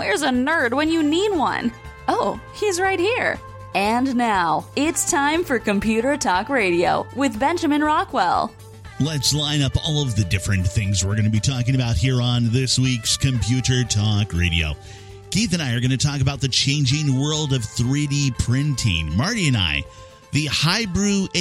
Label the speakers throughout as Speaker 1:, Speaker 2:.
Speaker 1: Where's a nerd when you need one? Oh, he's right here. And now, it's time for Computer Talk Radio with Benjamin Rockwell.
Speaker 2: Let's line up all of the different things we're going to be talking about here on this week's Computer Talk Radio. Keith and I are going to talk about the changing world of 3D printing. Marty and I, the Hybrew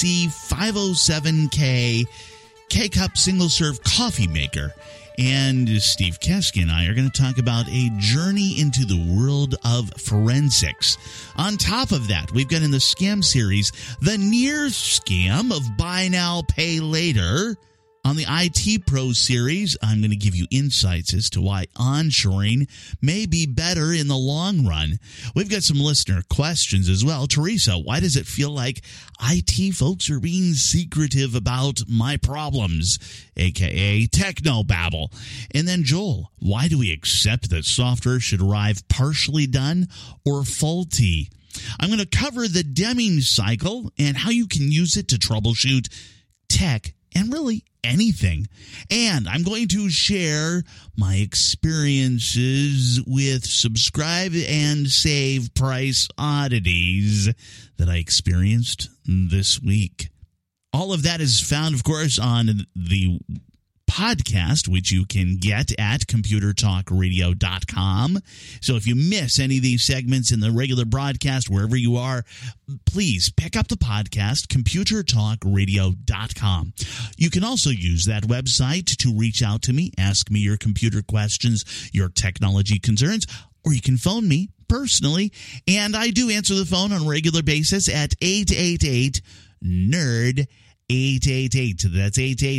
Speaker 2: AC507K K-Cup single-serve coffee maker. And Steve Kesky and I are going to talk about a journey into the world of forensics. On top of that, we've got in the scam series, the near scam of buy now, pay later. On the IT Pro series, I'm going to give you insights as to why onshoring may be better in the long run. We've got some listener questions as well. Teresa, why does it feel like IT folks are being secretive about my problems, a.k.a. technobabble? And then Joel, why do we accept that software should arrive partially done or faulty? I'm going to cover the Deming cycle and how you can use it to troubleshoot tech and really anything. And I'm going to share my experiences with subscribe and save price oddities that I experienced this week. All of that is found, of course, on the podcast, which you can get at computertalkradio.com. So if you miss any of these segments in the regular broadcast, wherever you are, please pick up the podcast, computertalkradio.com. You can also use that website to reach out to me, ask me your computer questions, your technology concerns, or you can phone me personally, and I do answer the phone on a regular basis at 888-NERD 888. That's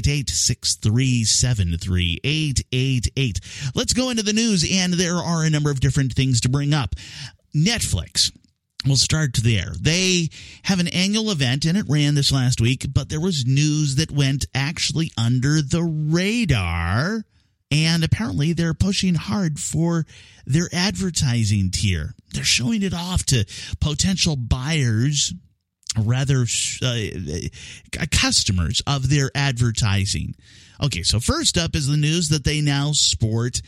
Speaker 2: 888-637-3888. Let's go into the news, and there are a number of different things to bring up. Netflix. We'll start there. They have an annual event, and it ran this last week, but there was news that went actually under the radar, and apparently they're pushing hard for their advertising tier. They're showing it off to potential buyers, rather customers of their advertising. Okay, so first up is the news that they now sport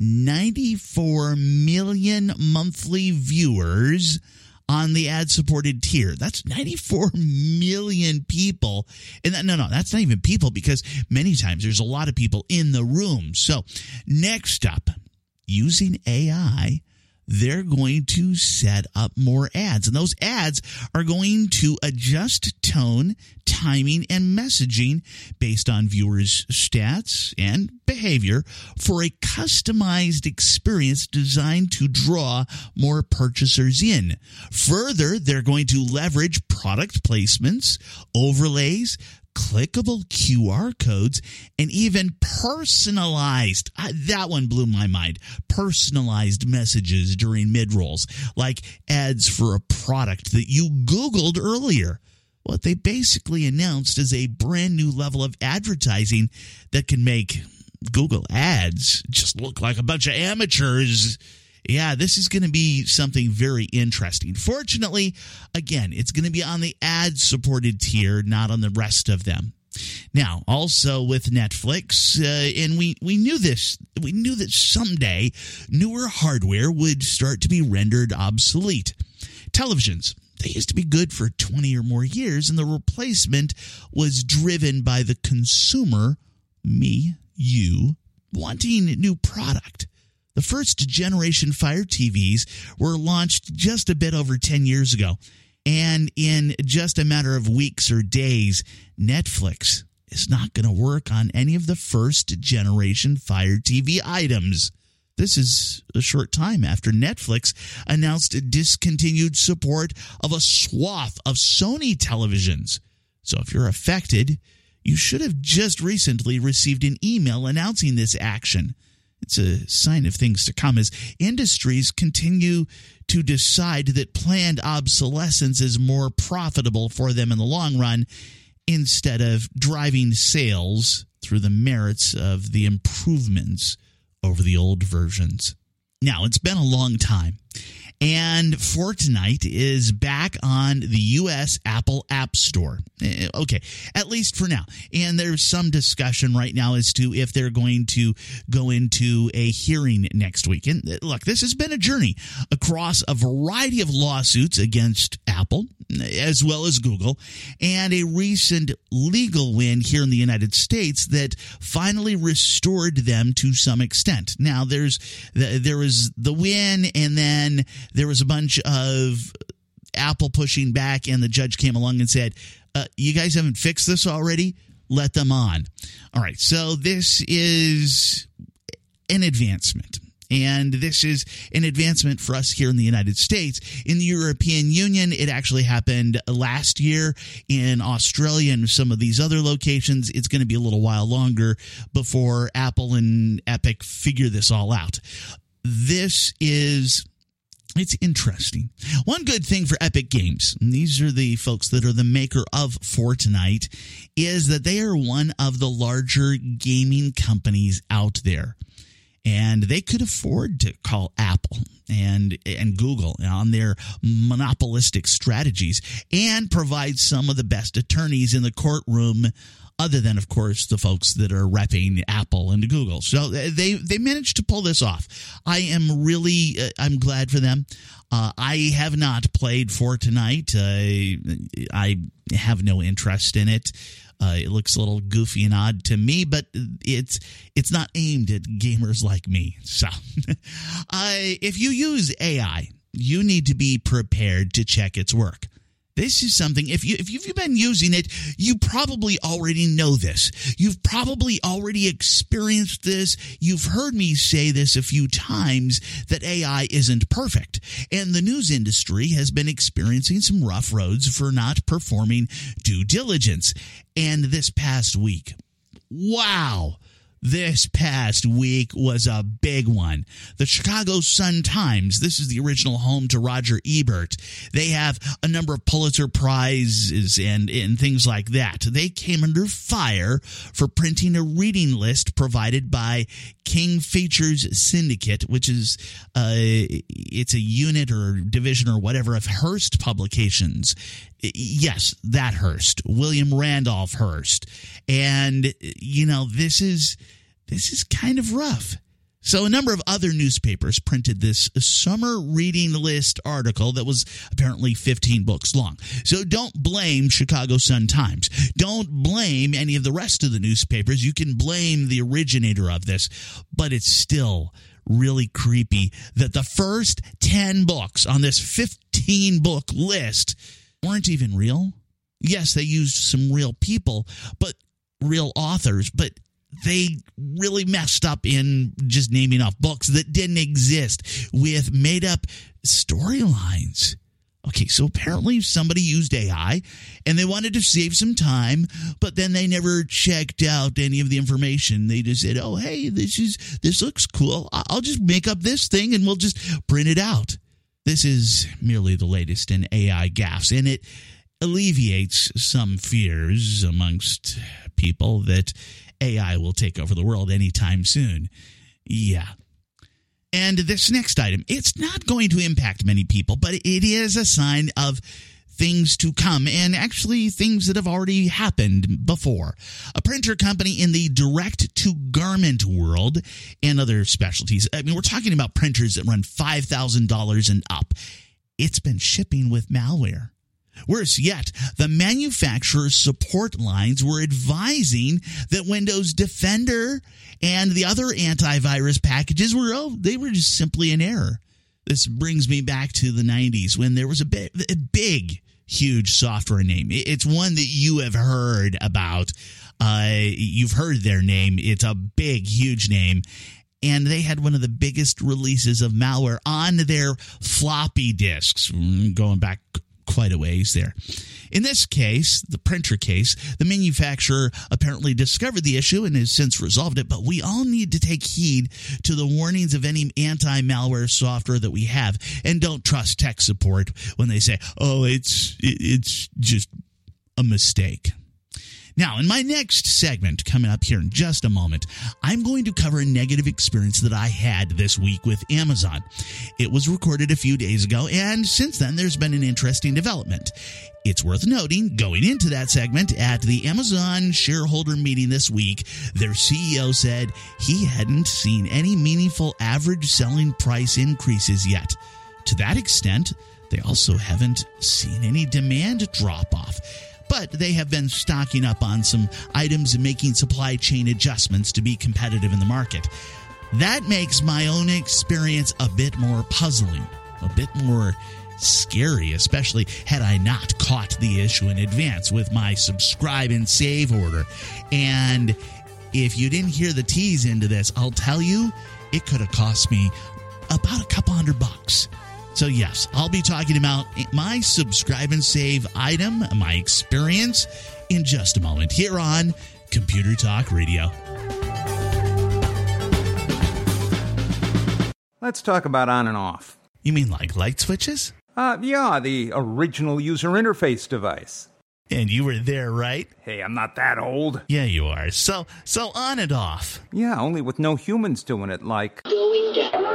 Speaker 2: 94 million monthly viewers on the ad-supported tier. That's 94 million people. And that's not even people, because many times there's a lot of people in the room. So next up, using AI, they're going to set up more ads. And those ads are going to adjust tone, timing, and messaging based on viewers' stats and behavior for a customized experience designed to draw more purchasers in. Further, they're going to leverage product placements, overlays, clickable QR codes, and even personalized, that one blew my mind, personalized messages during mid-rolls, like ads for a product that you Googled earlier. What they basically announced is a brand new level of advertising that can make Google Ads just look like a bunch of amateurs. Yeah, this is going to be something very interesting. Fortunately, again, it's going to be on the ad-supported tier, not on the rest of them. Now, also with Netflix, and we knew this, we knew that someday newer hardware would start to be rendered obsolete. Televisions, they used to be good for 20 or more years, and the replacement was driven by the consumer, me, you, wanting new product. The first generation Fire TVs were launched just a bit over 10 years ago. And in just a matter of weeks or days, Netflix is not going to work on any of the first generation Fire TV items. This is a short time after Netflix announced discontinued support of a swath of Sony televisions. So if you're affected, you should have just recently received an email announcing this action. It's a sign of things to come as industries continue to decide that planned obsolescence is more profitable for them in the long run, instead of driving sales through the merits of the improvements over the old versions. Now, it's been a long time, And Fortnite is back on the U.S. Apple App Store. Okay, at least for now. And there's some discussion right now as to if they're going to go into a hearing next week. And look, this has been a journey across a variety of lawsuits against Apple, as well as Google, and a recent legal win here in the United States that finally restored them to some extent. Now, there was the win, and then there was a bunch of Apple pushing back, and the judge came along and said, you guys haven't fixed this already? Let them on. All right, so this is an advancement. And this is an advancement for us here in the United States. In the European Union, it actually happened last year. In Australia and some of these other locations, it's going to be a little while longer before Apple and Epic figure this all out. It's interesting. One good thing for Epic Games, and these are the folks that are the maker of Fortnite, is that they are one of the larger gaming companies out there. And they could afford to call Apple and Google on their monopolistic strategies and provide some of the best attorneys in the courtroom, other than, of course, the folks that are repping Apple and Google. So they managed to pull this off. I am really I'm glad for them. I have not played Fortnite. I have no interest in it. It looks a little goofy and odd to me, but it's not aimed at gamers like me. So if you use AI, you need to be prepared to check its work. This is something, if you've been using it, you probably already know this. You've probably already experienced this. You've heard me say this a few times, that AI isn't perfect. And the news industry has been experiencing some rough roads for not performing due diligence. And this past week, wow! This past week was a big one. The Chicago Sun-Times, this is the original home to Roger Ebert. They have a number of Pulitzer Prizes and things like that. They came under fire for printing a reading list provided by King Features Syndicate, which is it's a unit or division or whatever of Hearst Publications. Yes, that Hearst, William Randolph Hearst. And, this is kind of rough. So a number of other newspapers printed this summer reading list article that was apparently 15 books long. So don't blame Chicago Sun-Times. Don't blame any of the rest of the newspapers. You can blame the originator of this, but it's still really creepy that the first 10 books on this 15-book list weren't even real. Yes, they used some real people, but real authors, but they really messed up in just naming off books that didn't exist with made-up storylines. Okay, so apparently somebody used AI, and they wanted to save some time, but then they never checked out any of the information. They just said, oh, hey, this looks cool. I'll just make up this thing, and we'll just print it out. This is merely the latest in AI gaffes, and it alleviates some fears amongst people that AI will take over the world anytime soon. Yeah. And this next item, it's not going to impact many people, but it is a sign of things to come, and actually things that have already happened before. A printer company in the direct-to-garment world and other specialties. I mean, we're talking about printers that run $5,000 and up. It's been shipping with malware. Worse yet, the manufacturer's support lines were advising that Windows Defender and the other antivirus packages they were just simply an error. This brings me back to the 90s when there was a big, huge software name. It's one that you have heard about. You've heard their name. It's a big, huge name. And they had one of the biggest releases of malware on their floppy disks, going back quite a ways there. In this case, the printer case, the manufacturer apparently discovered the issue and has since resolved it, but we all need to take heed to the warnings of any anti-malware software that we have, and don't trust tech support when they say, oh, it's just a mistake. Now, in my next segment, coming up here in just a moment, I'm going to cover a negative experience that I had this week with Amazon. It was recorded a few days ago, and since then, there's been an interesting development. It's worth noting, going into that segment, at the Amazon shareholder meeting this week, their CEO said he hadn't seen any meaningful average selling price increases yet. To that extent, they also haven't seen any demand drop-off. But they have been stocking up on some items and making supply chain adjustments to be competitive in the market. That makes my own experience a bit more puzzling, a bit more scary, especially had I not caught the issue in advance with my subscribe and save order. And if you didn't hear the tease into this, I'll tell you, it could have cost me about a couple $100. So yes, I'll be talking about my subscribe and save item, my experience, in just a moment here on Computer Talk Radio.
Speaker 3: Let's talk about on and off.
Speaker 2: You mean like light switches?
Speaker 3: Yeah, the original user interface device.
Speaker 2: And you were there, right?
Speaker 3: Hey, I'm not that old.
Speaker 2: Yeah, you are. So on and off.
Speaker 3: Yeah, only with no humans doing it, like
Speaker 4: Going down.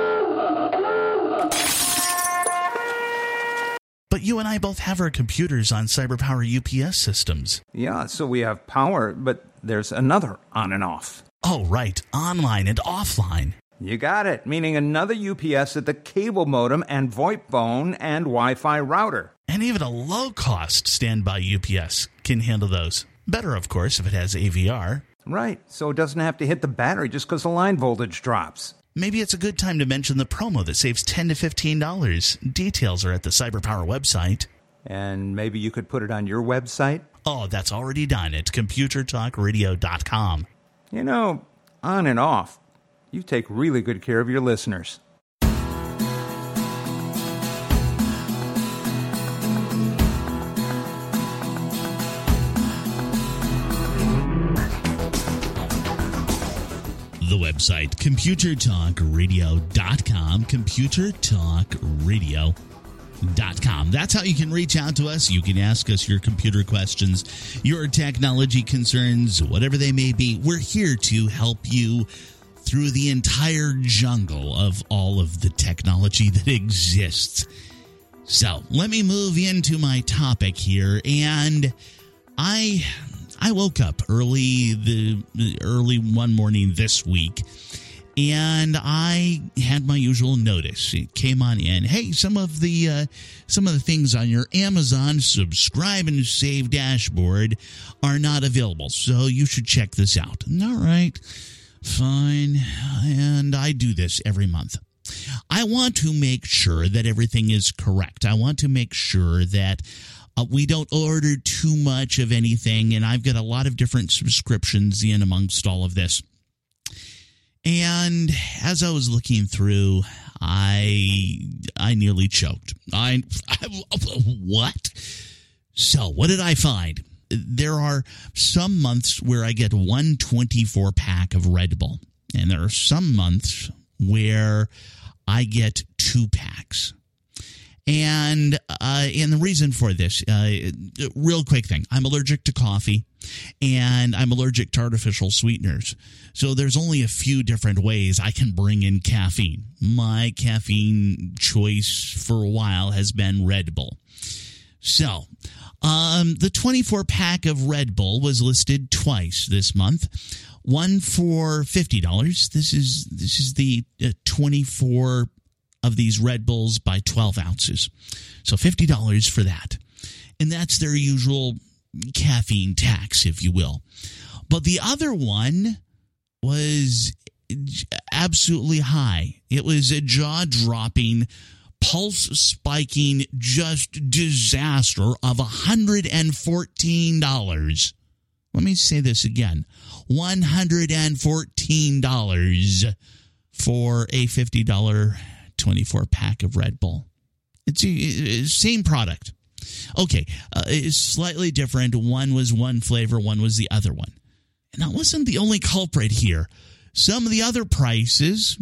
Speaker 2: But you and I both have our computers on CyberPower UPS systems.
Speaker 3: Yeah, so we have power, but there's another on and off.
Speaker 2: Oh, right. Online and offline.
Speaker 3: You got it, meaning another UPS at the cable modem and VoIP phone and Wi-Fi router.
Speaker 2: And even a low-cost standby UPS can handle those. Better, of course, if it has AVR.
Speaker 3: Right, so it doesn't have to hit the battery just because the line voltage drops.
Speaker 2: Maybe it's a good time to mention the promo that saves $10 to $15. Details are at the CyberPower website.
Speaker 3: And maybe you could put it on your website?
Speaker 2: Oh, that's already done at ComputerTalkRadio.com.
Speaker 3: You know, on and off, you take really good care of your listeners.
Speaker 2: The website, ComputerTalkRadio.com, ComputerTalkRadio.com. That's how you can reach out to us. You can ask us your computer questions, your technology concerns, whatever they may be. We're here to help you through the entire jungle of all of the technology that exists. So let me move into my topic here, and I woke up early one morning this week, and I had my usual notice. It came on in. Hey, some of the things on your Amazon subscribe and save dashboard are not available, so you should check this out. All right, fine. And I do this every month. I want to make sure that everything is correct. I want to make sure that we don't order too much of anything, and I've got a lot of different subscriptions in amongst all of this. And as I was looking through, I nearly choked. What? So what did I find? There are some months where I get 1 24-pack of Red Bull, and there are some months where I get 2 packs. And the reason for this, real quick thing, I'm allergic to coffee, and I'm allergic to artificial sweeteners. So there's only a few different ways I can bring in caffeine. My caffeine choice for a while has been Red Bull. So the 24-pack of Red Bull was listed twice this month. One for $50. This is the 24 of these Red Bulls by 12 ounces. So $50 for that. And that's their usual caffeine tax, if you will. But the other one was absolutely high. It was a jaw-dropping, pulse-spiking, just disaster of $114. Let me say this again. $114 for a $50 24-pack of Red Bull. It's the same product. Okay, it's slightly different. One was one flavor, one was the other one. And that wasn't the only culprit here. Some of the other prices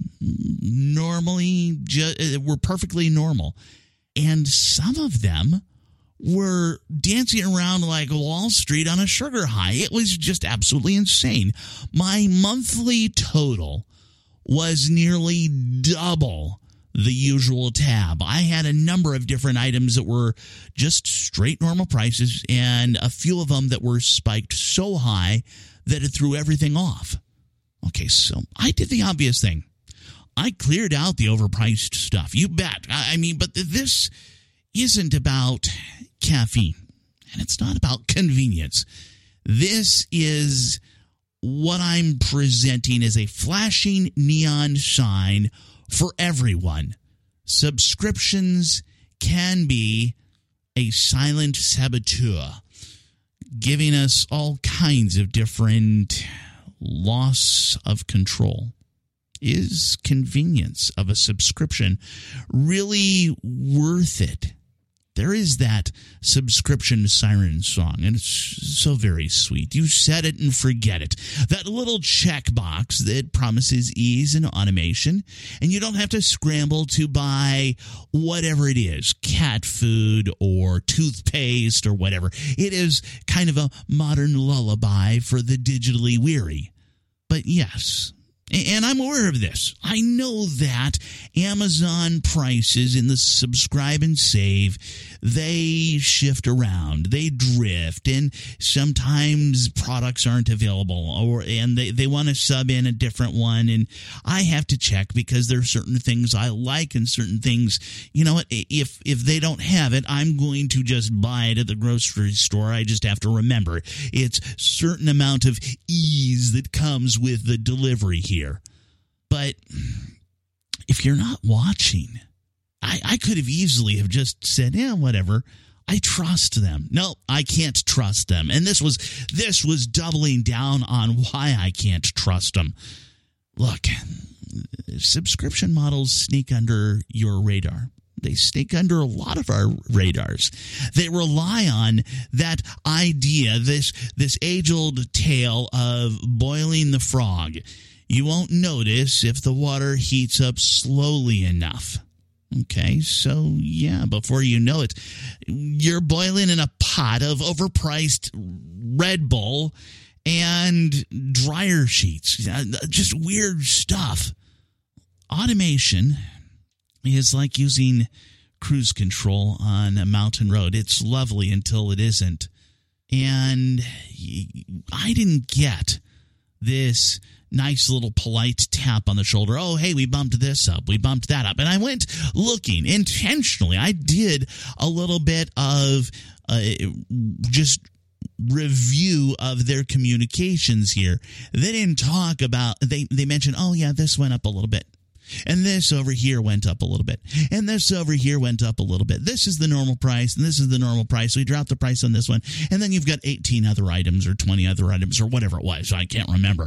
Speaker 2: normally were perfectly normal. And some of them were dancing around like Wall Street on a sugar high. It was just absolutely insane. My monthly total was nearly double the usual tab. I had a number of different items that were just straight normal prices, and a few of them that were spiked so high that it threw everything off. Okay, so I did the obvious thing. I cleared out the overpriced stuff. You bet. I mean, but this isn't about caffeine, and it's not about convenience. This is what I'm presenting as a flashing neon sign for everyone. Subscriptions can be a silent saboteur, giving us all kinds of different loss of control. Is convenience of a subscription really worth it? There is that subscription siren song, and it's so very sweet. You set it and forget it. That little checkbox that promises ease and automation, and you don't have to scramble to buy whatever it is, cat food or toothpaste or whatever. It is kind of a modern lullaby for the digitally weary. But yes, and I'm aware of this. I know that Amazon prices in the subscribe and save, they shift around, they drift, and sometimes products aren't available, and they want to sub in a different one, and I have to check because there are certain things I like and certain things, you know what, if they don't have it, I'm going to just buy it at the grocery store. I just have to remember it's a certain amount of ease that comes with the delivery here. But if you're not watching, I could have easily have just said, yeah, whatever. I trust them. No, I can't trust them. And this was doubling down on why I can't trust them. Look, subscription models sneak under your radar. They sneak under a lot of our radars. They rely on that idea, this age-old tale of boiling the frog. You won't notice if the water heats up slowly enough. Okay, so yeah, before you know it, you're boiling in a pot of overpriced Red Bull and dryer sheets. Just weird stuff. Automation is like using cruise control on a mountain road. It's lovely until it isn't. And I didn't get this nice little polite tap on the shoulder. Oh, hey, we bumped this up. We bumped that up. And I went looking intentionally. I did a little bit of just review of their communications here. They didn't talk about, they mentioned, oh, yeah, this went up a little bit. And this over here went up a little bit. And this over here went up a little bit. This is the normal price, and this is the normal price. We dropped the price on this one. And then you've got 18 other items or 20 other items or whatever it was. I can't remember.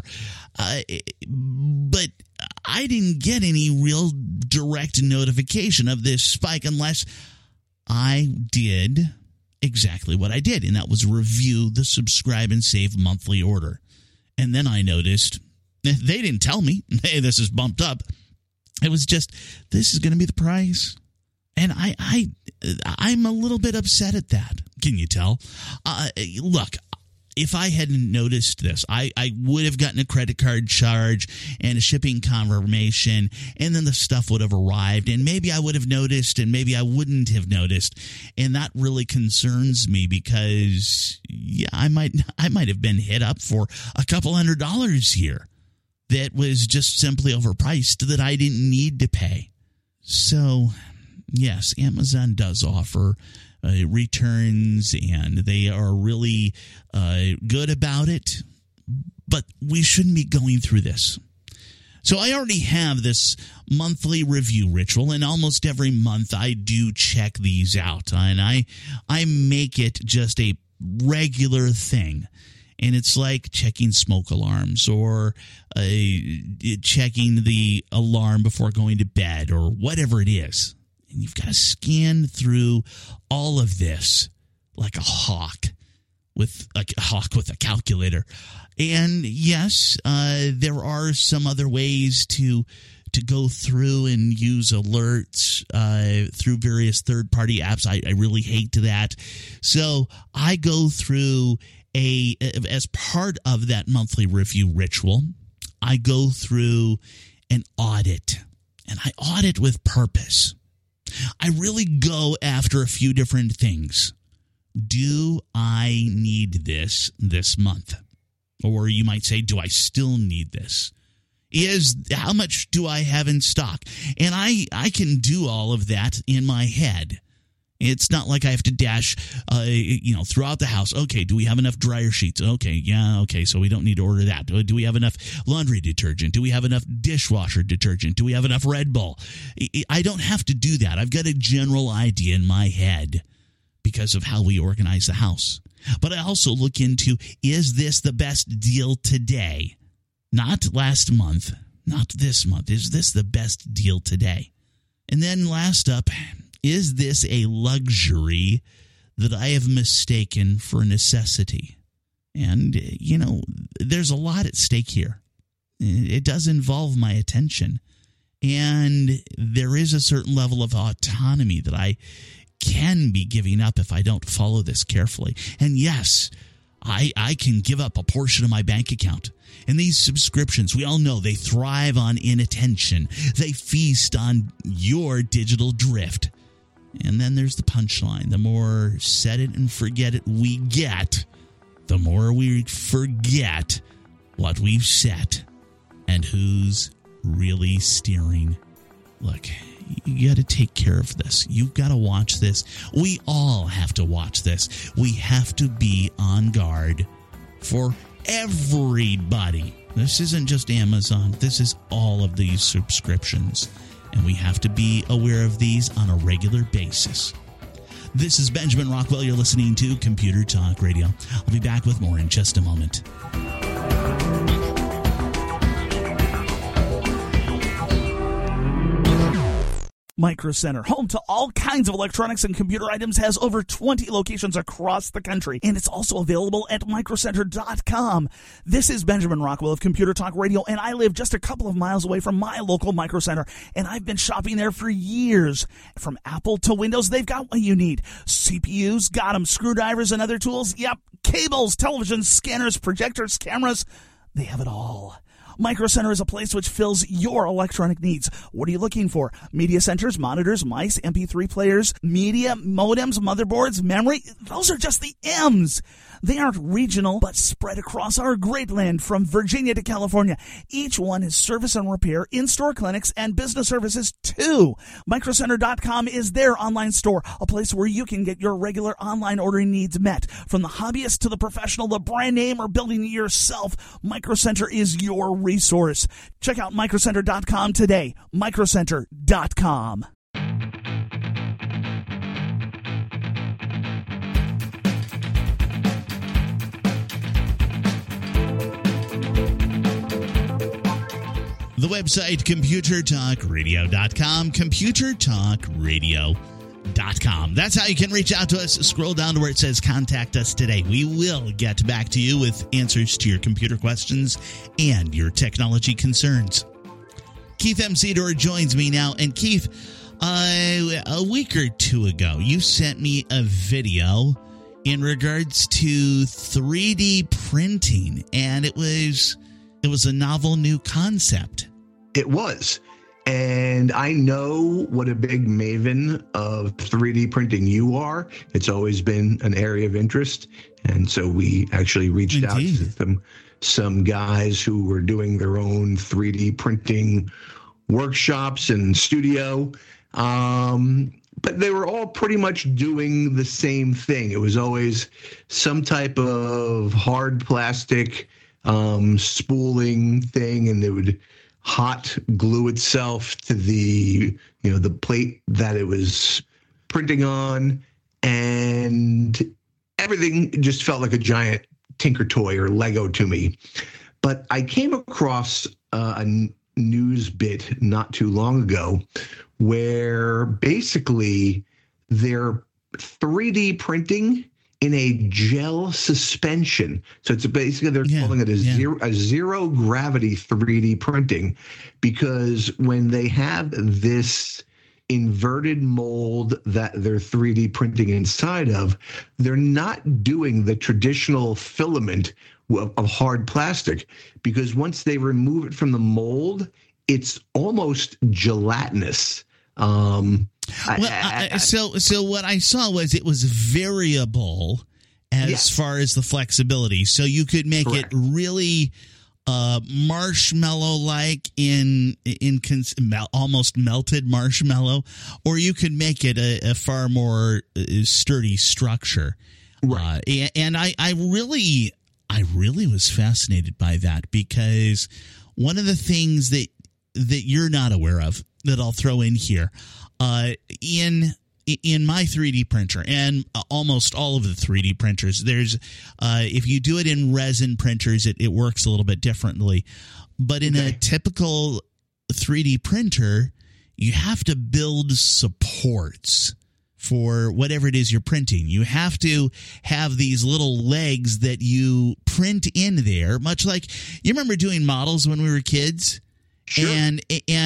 Speaker 2: But I didn't get any real direct notification of this spike unless I did exactly what I did, and that was review the subscribe and save monthly order. And then I noticed they didn't tell me, hey, this is bumped up. It was just, this is going to be the price. And I'm a little bit upset at that. Can you tell? Look, if I hadn't noticed this, I would have gotten a credit card charge and a shipping confirmation, and then the stuff would have arrived, and maybe I would have noticed, and maybe I wouldn't have noticed. And that really concerns me because, yeah, I might have been hit up for a couple $100 here. That was just simply overpriced that I didn't need to pay. So, yes, Amazon does offer returns, and they are really good about it. But we shouldn't be going through this. So I already have this monthly review ritual, and almost every month I do check these out. And I make it just a regular thing. And it's like checking smoke alarms or checking the alarm before going to bed or whatever it is. And you've got to scan through all of this like a hawk with a calculator. And yes, there are some other ways to to go through and use alerts through various third-party apps. I really hate that. So I go through as part of that monthly review ritual, I go through an audit, and I audit with purpose. I really go after a few different things. Do I need this month? Or you might say, do I still need this? How much do I have in stock? And I can do all of that in my head. It's not like I have to dash, throughout the house. Okay, do we have enough dryer sheets? Okay, so we don't need to order that. Do we have enough laundry detergent? Do we have enough dishwasher detergent? Do we have enough Red Bull? I don't have to do that. I've got a general idea in my head because of how we organize the house. But I also look into, is this the best deal today? Not last month, not this month. Is this the best deal today? And then last up, is this a luxury that I have mistaken for necessity? And, there's a lot at stake here. It does involve my attention. And there is a certain level of autonomy that I can be giving up if I don't follow this carefully. And yes, I can give up a portion of my bank account. And these subscriptions, we all know they thrive on inattention. They feast on your digital drift. And then there's the punchline. The more set it and forget it we get, the more we forget what we've set and who's really steering. Look, you got to take care of this. You've got to watch this. We all have to watch this. We have to be on guard for everybody. This isn't just Amazon. This is all of these subscriptions. And we have to be aware of these on a regular basis. This is Benjamin Rockwell. You're listening to Computer Talk Radio. I'll be back with more in just a moment.
Speaker 4: Micro Center, home to all kinds of electronics and computer items, has over 20 locations across the country, and it's also available at microcenter.com. This is Benjamin Rockwell of Computer Talk Radio, and I live just a couple of miles away from my local Micro Center, and I've been shopping there for years. From Apple to Windows, they've got what you need. CPUs, got them. Screwdrivers and other tools, yep. Cables, televisions, scanners, projectors, cameras, they have it all. Micro Center is a place which fills your electronic needs. What are you looking for? Media centers, monitors, mice, MP3 players, media, modems, motherboards, memory. Those are just the M's. They aren't regional, but spread across our great land from Virginia to California. Each one is service and repair, in-store clinics, and business services too. MicroCenter.com is their online store, a place where you can get your regular online ordering needs met. From the hobbyist to the professional, the brand name, or building it yourself, Micro Center is your resource. Check out MicroCenter.com today. MicroCenter.com.
Speaker 2: The website, ComputerTalkRadio.com, ComputerTalkRadio.com. That's how you can reach out to us. Scroll down to where it says Contact Us Today. We will get back to you with answers to your computer questions and your technology concerns. Keith M. Cedar joins me now. And Keith, a week or two ago, you sent me a video in regards to 3D printing, and it was a novel new concept.
Speaker 5: It was. And I know what a big maven of 3D printing you are. It's always been an area of interest. And so we actually reached out to some guys who were doing their own 3D printing workshops and studio. But they were all pretty much doing the same thing. It was always some type of hard plastic spooling thing, and they would hot glue itself to the plate that it was printing on, and everything just felt like a giant Tinker Toy or Lego to me. But I came across a news bit not too long ago where basically they're 3D printing in a gel suspension. So it's basically they're calling it a zero gravity 3D printing, because when they have this inverted mold that they're 3D printing inside of, they're not doing the traditional filament of hard plastic, because once they remove it from the mold, it's almost gelatinous.
Speaker 2: So what I saw was it was variable as far as the flexibility. So you could make it really marshmallow-like in almost melted marshmallow, or you could make it a far more sturdy structure.
Speaker 5: Right.
Speaker 2: And I really was fascinated by that, because one of the things that you're not aware of that I'll throw in here, in my 3D printer and almost all of the 3D printers, there's if you do it in resin printers, it works a little bit differently. But in a typical 3D printer, you have to build supports for whatever it is you're printing. You have to have these little legs that you print in there, much like you remember doing models when we were kids. Sure. And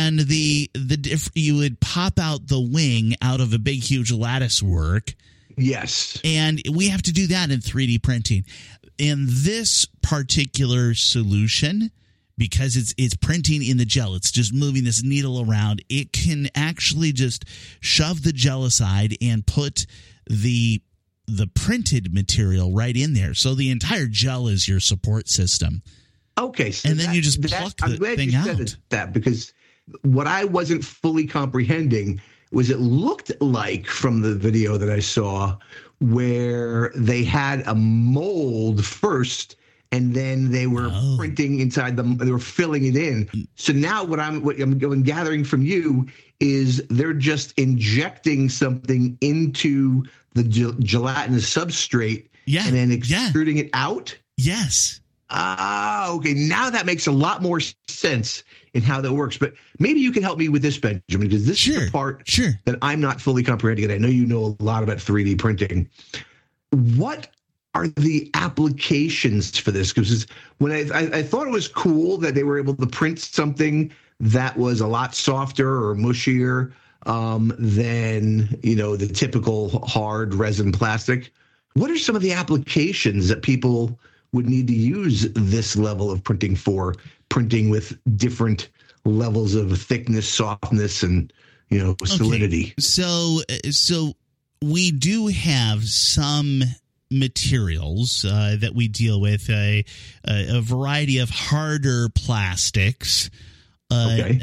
Speaker 2: you would pop out the wing out of a big, huge lattice work.
Speaker 5: Yes.
Speaker 2: And we have to do that in 3D printing. In this particular solution, because it's printing in the gel, it's just moving this needle around, it can actually just shove the gel aside and put the printed material right in there. So the entire gel is your support system.
Speaker 5: Okay, so
Speaker 2: and then you just pluck the thing out. I'm glad you said
Speaker 5: that, because what I wasn't fully comprehending was it looked like from the video that I saw where they had a mold first and then they were printing inside them. They were filling it in. So now what I'm gathering from you is they're just injecting something into the gelatinous substrate and then extruding it out?
Speaker 2: Yes.
Speaker 5: Okay. Now that makes a lot more sense in how that works. But maybe you can help me with this, Benjamin, because this is the part that I'm not fully comprehending. And I know you know a lot about 3D printing. What are the applications for this? Because when I thought it was cool that they were able to print something that was a lot softer or mushier than, the typical hard resin plastic. What are some of the applications that people would need to use this level of printing for, printing with different levels of thickness, softness, and solidity?
Speaker 2: Okay. So we do have some materials that we deal with, a variety of harder plastics. And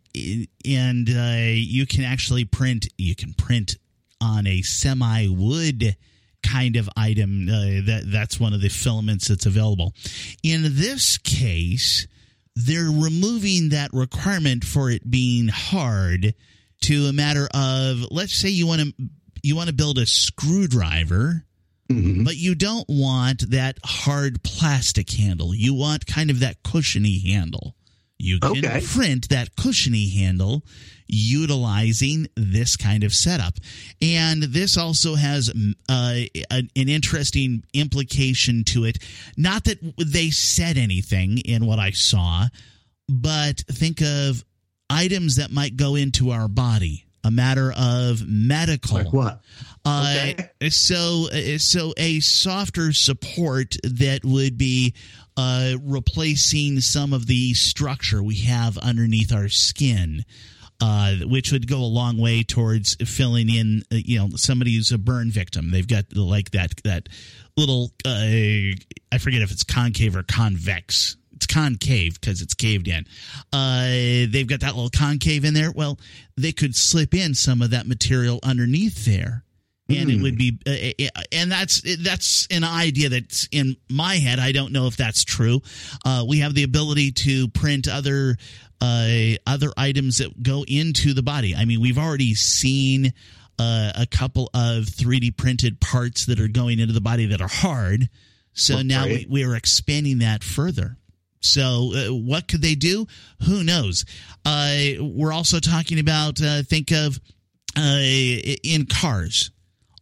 Speaker 2: you can actually print. You can print on a semi-wood kind of item. That's one of the filaments that's available. In this case, they're removing that requirement for it being hard to a matter of, let's say you want to build a screwdriver, but you don't want that hard plastic handle. You want kind of that cushiony handle. You can print that cushiony handle utilizing this kind of setup. And this also has an interesting implication to it. Not that they said anything in what I saw, but think of items that might go into our body, a matter of medical.
Speaker 5: Like what?
Speaker 2: So a softer support that would be replacing some of the structure we have underneath our skin, which would go a long way towards filling in, somebody who's a burn victim. They've got like that little, I forget if it's concave or convex. It's concave because it's caved in. They've got that little concave in there. Well, they could slip in some of that material underneath there. And it would be, and that's an idea that's in my head. I don't know if that's true. We have the ability to print other items that go into the body. I mean, we've already seen a couple of 3D printed parts that are going into the body that are hard. So now we are expanding that further. So what could they do? Who knows? We're also talking about, think of in cars.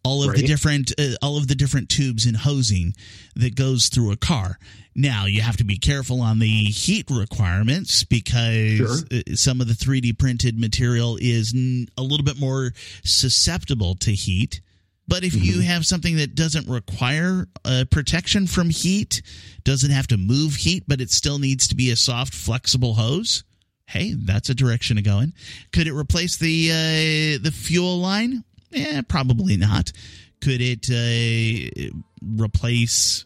Speaker 2: all of the different tubes and hosing that goes through a car. Now, you have to be careful on the heat requirements because some of the 3D printed material is a little bit more susceptible to heat. But if you have something that doesn't require protection from heat, doesn't have to move heat, but it still needs to be a soft, flexible hose, hey, that's a direction to go in. Could it replace the fuel line? Probably not. Could it replace?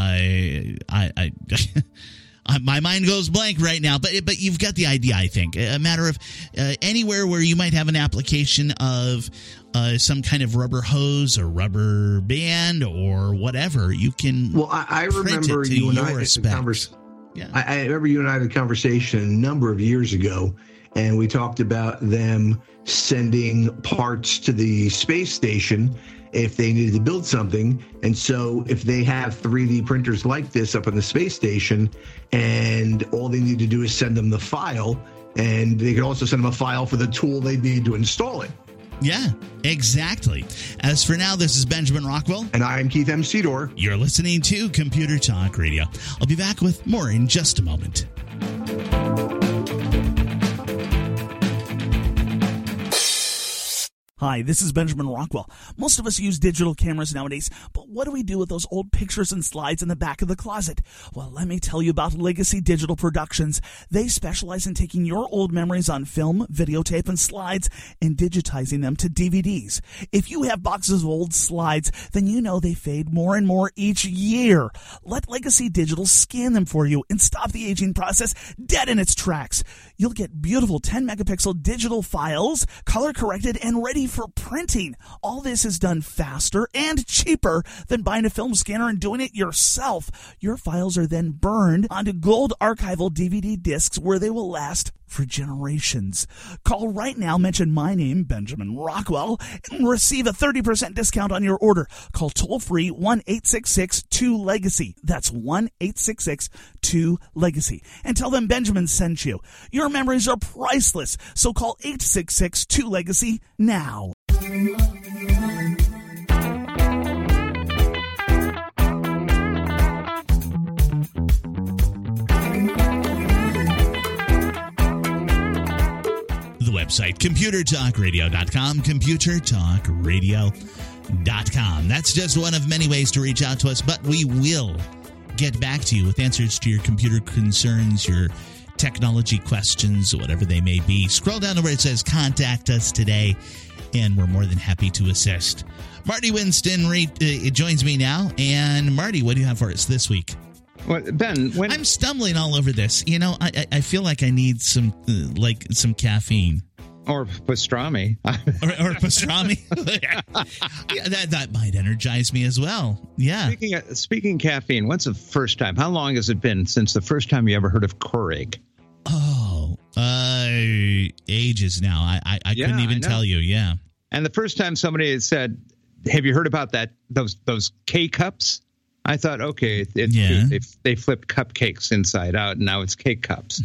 Speaker 2: My mind goes blank right now, but you've got the idea. I think a matter of anywhere where you might have an application of some kind of rubber hose or rubber band or whatever, you can.
Speaker 5: Well, I remember you and I had a conversation. Yeah. I remember you and I had a conversation a number of years ago, and we talked about them sending parts to the space station if they needed to build something. And so if they have 3D printers like this up on the space station, and all they need to do is send them the file, and they could also send them a file for the tool they need to install it.
Speaker 2: Yeah, exactly. As for now, this is Benjamin Rockwell.
Speaker 5: And I am Keith M. Sedor.
Speaker 2: You're listening to Computer Talk Radio. I'll be back with more in just a moment.
Speaker 4: Hi, this is Benjamin Rockwell. Most of us use digital cameras nowadays, but what do we do with those old pictures and slides in the back of the closet? Well, let me tell you about Legacy Digital Productions. They specialize in taking your old memories on film, videotape, and slides and digitizing them to DVDs. If you have boxes of old slides, then you know they fade more and more each year. Let Legacy Digital scan them for you and stop the aging process dead in its tracks. You'll get beautiful 10-megapixel digital files, color-corrected and ready for printing. All this is done faster and cheaper than buying a film scanner and doing it yourself. Your files are then burned onto gold archival DVD discs where they will last for generations. Call right now, mention my name, Benjamin Rockwell, and receive a 30% discount on your order. Call toll-free 1-866-2-LEGACY. That's 1-866-2-LEGACY. And tell them Benjamin sent you. Your memories are priceless, so call 866-2-LEGACY now.
Speaker 2: Website, ComputerTalkRadio.com, ComputerTalkRadio.com. That's just one of many ways to reach out to us, but we will get back to you with answers to your computer concerns, your technology questions, whatever they may be. Scroll down to where it says Contact Us Today, and we're more than happy to assist. Marty Winston joins me now. And Marty, what do you have for us this week?
Speaker 3: Well, Ben,
Speaker 2: I'm stumbling all over this. You know, I feel like I need some caffeine.
Speaker 3: Or pastrami.
Speaker 2: or pastrami. Yeah, that might energize me as well. Yeah.
Speaker 3: Speaking caffeine, when's the first time? How long has it been since the first time you ever heard of Keurig?
Speaker 2: Oh, ages now. I couldn't even tell you. Yeah.
Speaker 3: And the first time somebody had said, "Have you heard about those K-cups?" I thought, okay, they flipped cupcakes inside out, and now it's cake cups.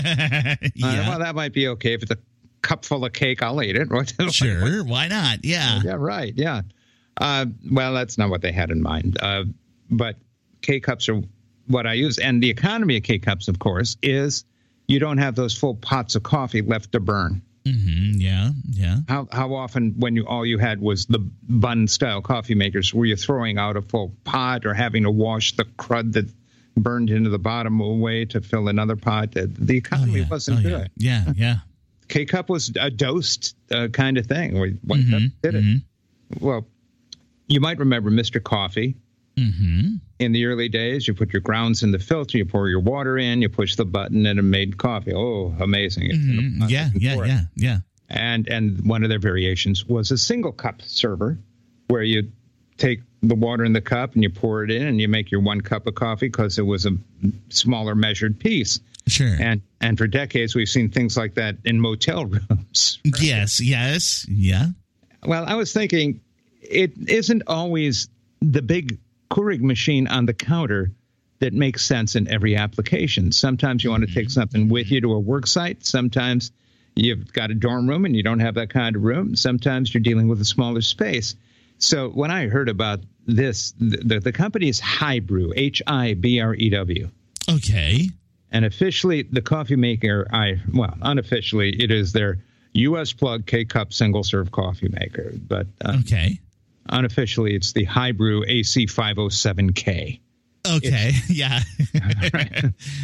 Speaker 3: Well, that might be okay. If it's a cup full of cake, I'll eat it.
Speaker 2: Sure, why not? Yeah.
Speaker 3: Yeah, right, yeah. Well, that's not what they had in mind. But K-cups are what I use. And the economy of K-cups, of course, is you don't have those full pots of coffee left to burn.
Speaker 2: Mm-hmm. Yeah.
Speaker 3: How often, when all you had was the bun-style coffee makers, were you throwing out a full pot or having to wash the crud that burned into the bottom away to fill another pot? The economy wasn't good.
Speaker 2: Yeah.
Speaker 3: K-cup was a dosed kind of thing. Did it? Well, you might remember Mr. Coffee. Mm-hmm. In the early days, you put your grounds in the filter, you pour your water in, you push the button, and it made coffee. Oh, amazing.
Speaker 2: Mm-hmm. Yeah.
Speaker 3: And one of their variations was a single cup server where you take the water in the cup and you pour it in and you make your 1 cup of coffee because it was a smaller measured piece.
Speaker 2: Sure.
Speaker 3: And for decades, we've seen things like that in motel rooms. Right?
Speaker 2: Yes. Yeah.
Speaker 3: Well, I was thinking it isn't always the big Keurig machine on the counter that makes sense in every application. Sometimes you want to take something with you to a work site. Sometimes you've got a dorm room and you don't have that kind of room. Sometimes you're dealing with a smaller space. So when I heard about this, the company is Hibrew, Hibrew.
Speaker 2: Okay.
Speaker 3: And officially, the coffee maker, unofficially, it is their U.S. plug K-Cup single-serve coffee maker. But
Speaker 2: okay.
Speaker 3: Unofficially, it's the Hibrew AC507K.
Speaker 2: Okay, yeah.
Speaker 3: Right.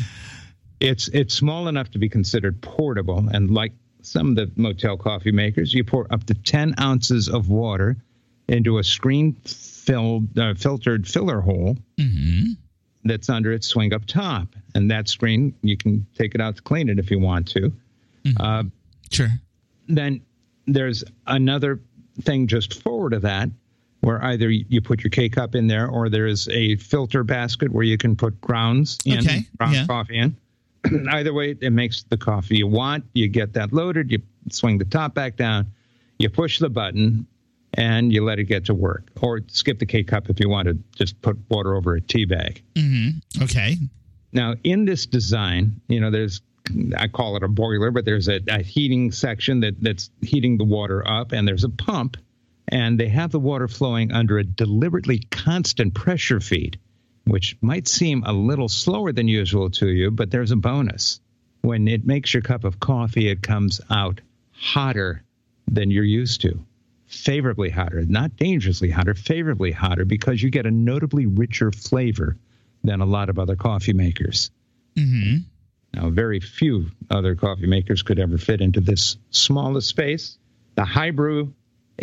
Speaker 3: It's small enough to be considered portable, and like some of the motel coffee makers, you pour up to 10 ounces of water into a screen-filtered filler hole that's under its swing up top. And that screen, you can take it out to clean it if you want to.
Speaker 2: Sure.
Speaker 3: Then there's another thing just forward of that, where either you put your K-Cup in there, or there's a filter basket where you can put grounds coffee in. Either way, it makes the coffee you want. You get that loaded, you swing the top back down, you push the button, and you let it get to work. Or skip the K-Cup if you want to just put water over a tea bag.
Speaker 2: Okay.
Speaker 3: Now, in this design, there's, I call it a boiler, but there's a heating section that's heating the water up, and there's a pump, and they have the water flowing under a deliberately constant pressure feed, which might seem a little slower than usual to you, but there's a bonus. When it makes your cup of coffee, it comes out hotter than you're used to. Favorably hotter, not dangerously hotter, favorably hotter, because you get a notably richer flavor than a lot of other coffee makers. Now, very few other coffee makers could ever fit into this smallest space. The Hibrew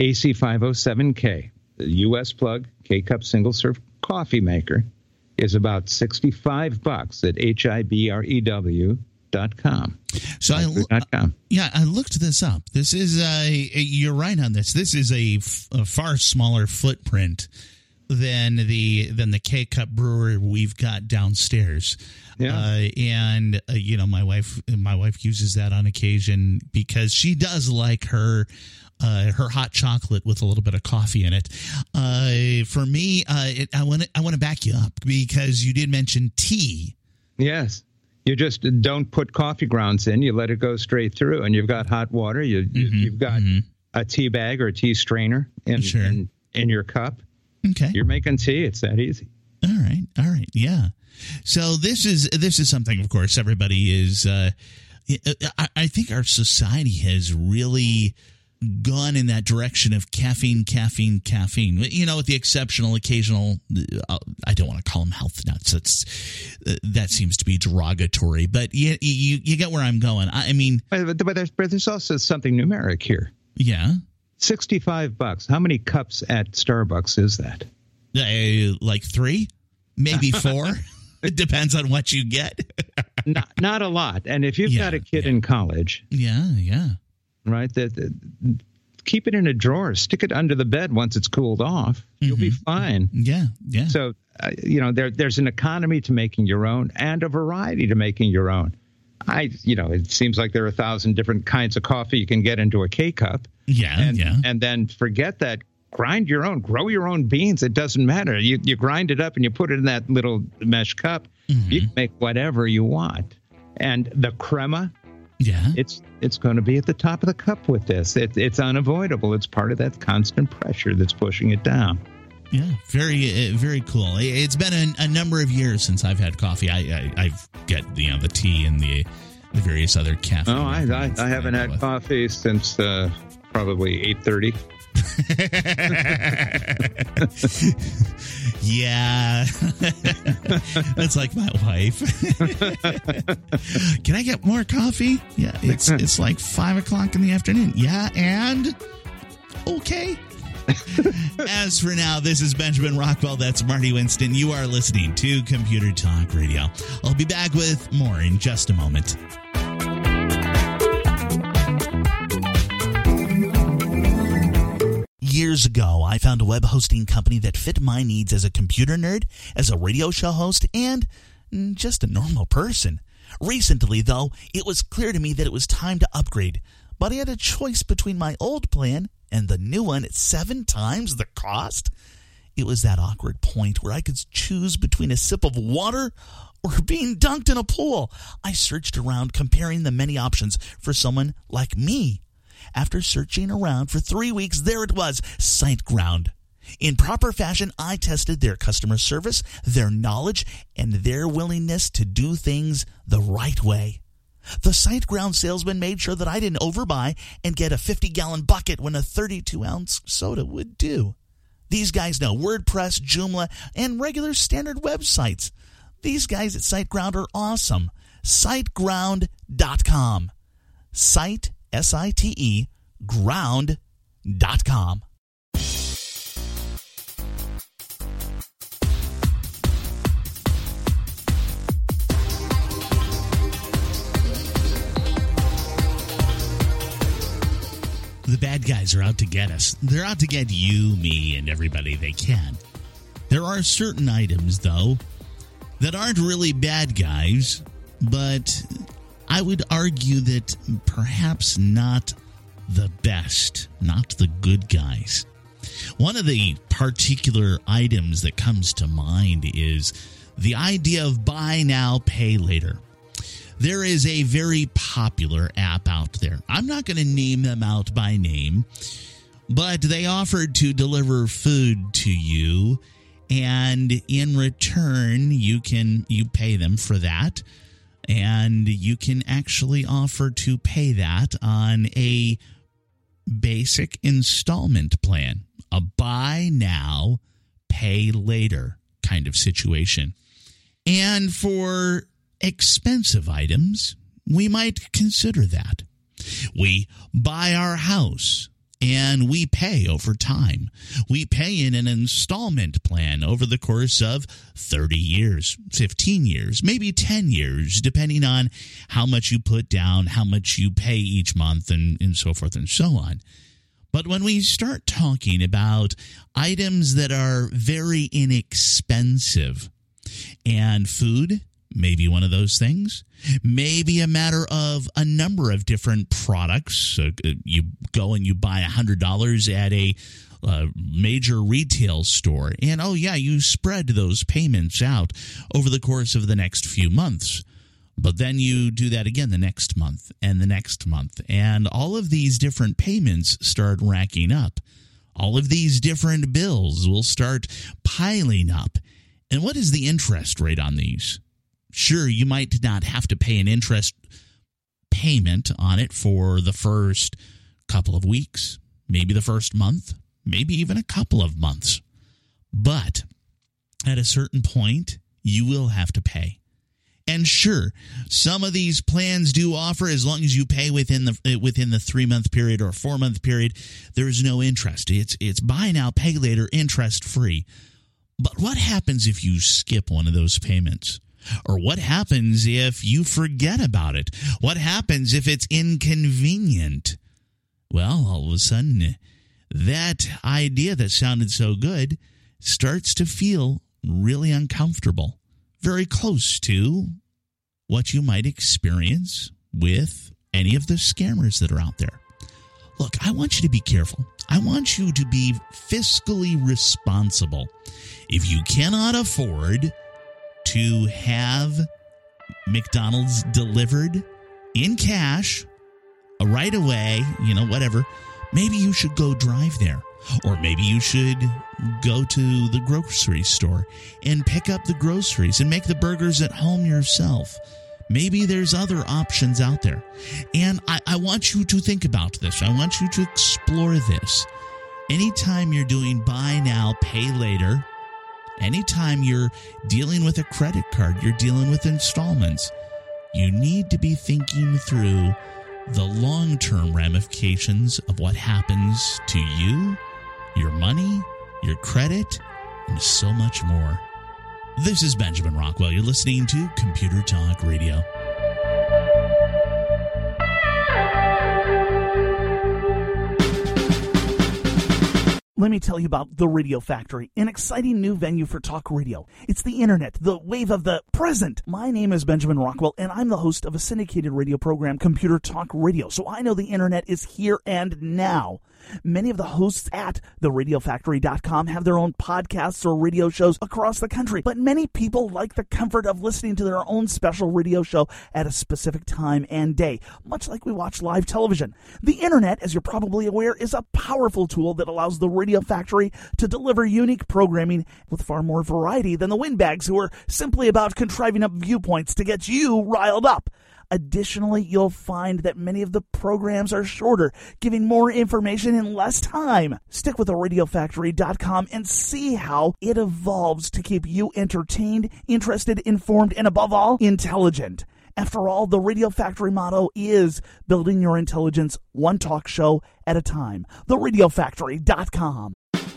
Speaker 3: AC507K, the U.S. plug K-Cup single-serve coffee maker, is about $65 at hibrew.com.
Speaker 2: So I looked this up. This is you're right on this. This is a far smaller footprint than the K-Cup brewer we've got downstairs. Yeah. My wife uses that on occasion because she does like her hot chocolate with a little bit of coffee in it. For me, I want to back you up because you did mention tea.
Speaker 3: Yes. You just don't put coffee grounds in. You let it go straight through, and you've got hot water. You've got a tea bag or a tea strainer in your cup.
Speaker 2: Okay.
Speaker 3: You're making tea. It's that easy.
Speaker 2: All right. Yeah. So this is something, of course, everybody is. I think our society has really gone in that direction of caffeine. With the exceptional occasional, I don't want to call them health nuts. That seems to be derogatory, but you get where I'm going. I mean,
Speaker 3: but there's also something numeric here.
Speaker 2: Yeah.
Speaker 3: $65. How many cups at Starbucks is that?
Speaker 2: Like 3, maybe 4. It depends on what you get.
Speaker 3: not a lot. And if you've got a kid in college, right, keep it in a drawer, stick it under the bed once it's cooled off. You'll be fine.
Speaker 2: Yeah.
Speaker 3: So there's an economy to making your own and a variety to making your own. It seems like there are 1,000 different kinds of coffee you can get into a K-Cup. And then forget that. Grind your own, grow your own beans. It doesn't matter. You grind it up and you put it in that little mesh cup. You can make whatever you want. And the crema, it's going to be at the top of the cup with this. It's unavoidable. It's part of that constant pressure that's pushing it down.
Speaker 2: Yeah, very, very cool. It's been a number of years since I've had coffee. I get the tea and the various other caffeine.
Speaker 3: Oh, I haven't had coffee since probably 8:30.
Speaker 2: Yeah. That's like my wife. Can I get more coffee? Yeah, it's like 5 o'clock in the afternoon. Yeah, and okay. As for now, this is Benjamin Rockwell. That's Marty Winston. You are listening to Computer Talk Radio. I'll be back with more in just a moment. Years ago, I found a web hosting company that fit my needs as a computer nerd, as a radio show host, and just a normal person. Recently, though, it was clear to me that it was time to upgrade. But I had a choice between my old plan and the new one at 7 times the cost. It was that awkward point where I could choose between a sip of water or being dunked in a pool. I searched around, comparing the many options for someone like me. After searching around for 3 weeks, there it was, SiteGround.
Speaker 4: In proper fashion, I tested their customer service, their knowledge, and their willingness to do things the right way. The SiteGround salesman made sure that I didn't overbuy and get a 50-gallon bucket when a 32-ounce soda would do. These guys know WordPress, Joomla, and regular standard websites. These guys at SiteGround are awesome. SiteGround.com. Site, S-I-T-E, ground.com.
Speaker 2: The bad guys are out to get us. They're out to get you, me, and everybody they can. There are certain items, though, that aren't really bad guys, but I would argue that perhaps not the best, not the good guys. One of the particular items that comes to mind is the idea of buy now, pay later. There is a very popular app out there. I'm not going to name them out by name, but they offered to deliver food to you, and in return, you pay them for that, and you can actually offer to pay that on a basic installment plan, a buy now, pay later kind of situation. And for expensive items, we might consider that. We buy our house and we pay over time. We pay in an installment plan over the course of 30 years, 15 years, maybe 10 years, depending on how much you put down, how much you pay each month, and so forth and so on. But when we start talking about items that are very inexpensive, and food, maybe one of those things. Maybe a matter of a number of different products. So you go and you buy $100 at a major retail store. And, oh, yeah, you spread those payments out over the course of the next few months. But then you do that again the next month and the next month. And all of these different payments start racking up. All of these different bills will start piling up. And what is the interest rate on these? Sure, you might not have to pay an interest payment on it for the first couple of weeks, maybe the first month, maybe even a couple of months. But at a certain point, you will have to pay. And sure, some of these plans do offer, as long as you pay within the 3-month period or 4-month period, there is no interest. It's buy now, pay later, interest free. But what happens if you skip one of those payments? Or what happens if you forget about it? What happens if it's inconvenient? Well, all of a sudden, that idea that sounded so good starts to feel really uncomfortable, very close to what you might experience with any of the scammers that are out there. Look, I want you to be careful. I want you to be fiscally responsible. If you cannot afford to have McDonald's delivered in cash right away, whatever, maybe you should go drive there. Or maybe you should go to the grocery store and pick up the groceries and make the burgers at home yourself. Maybe there's other options out there. And I want you to think about this. I want you to explore this. Anytime you're doing buy now, pay later, anytime you're dealing with a credit card, you're dealing with installments, you need to be thinking through the long-term ramifications of what happens to you, your money, your credit, and so much more. This is Benjamin Rockwell. You're listening to Computer Talk Radio.
Speaker 4: Let me tell you about The Radio Factory, an exciting new venue for talk radio. It's the internet, the wave of the present. My name is Benjamin Rockwell, and I'm the host of a syndicated radio program, Computer Talk Radio. So I know the internet is here and now. Many of the hosts at theradiofactory.com have their own podcasts or radio shows across the country, but many people like the comfort of listening to their own special radio show at a specific time and day, much like we watch live television. The internet, as you're probably aware, is a powerful tool that allows the Radio Factory to deliver unique programming with far more variety than the windbags who are simply about contriving up viewpoints to get you riled up. Additionally, you'll find that many of the programs are shorter, giving more information in less time. Stick with theradiofactory.com and see how it evolves to keep you entertained, interested, informed, and above all, intelligent. After all, the Radio Factory motto is building your intelligence one talk show at a time. theradiofactory.com.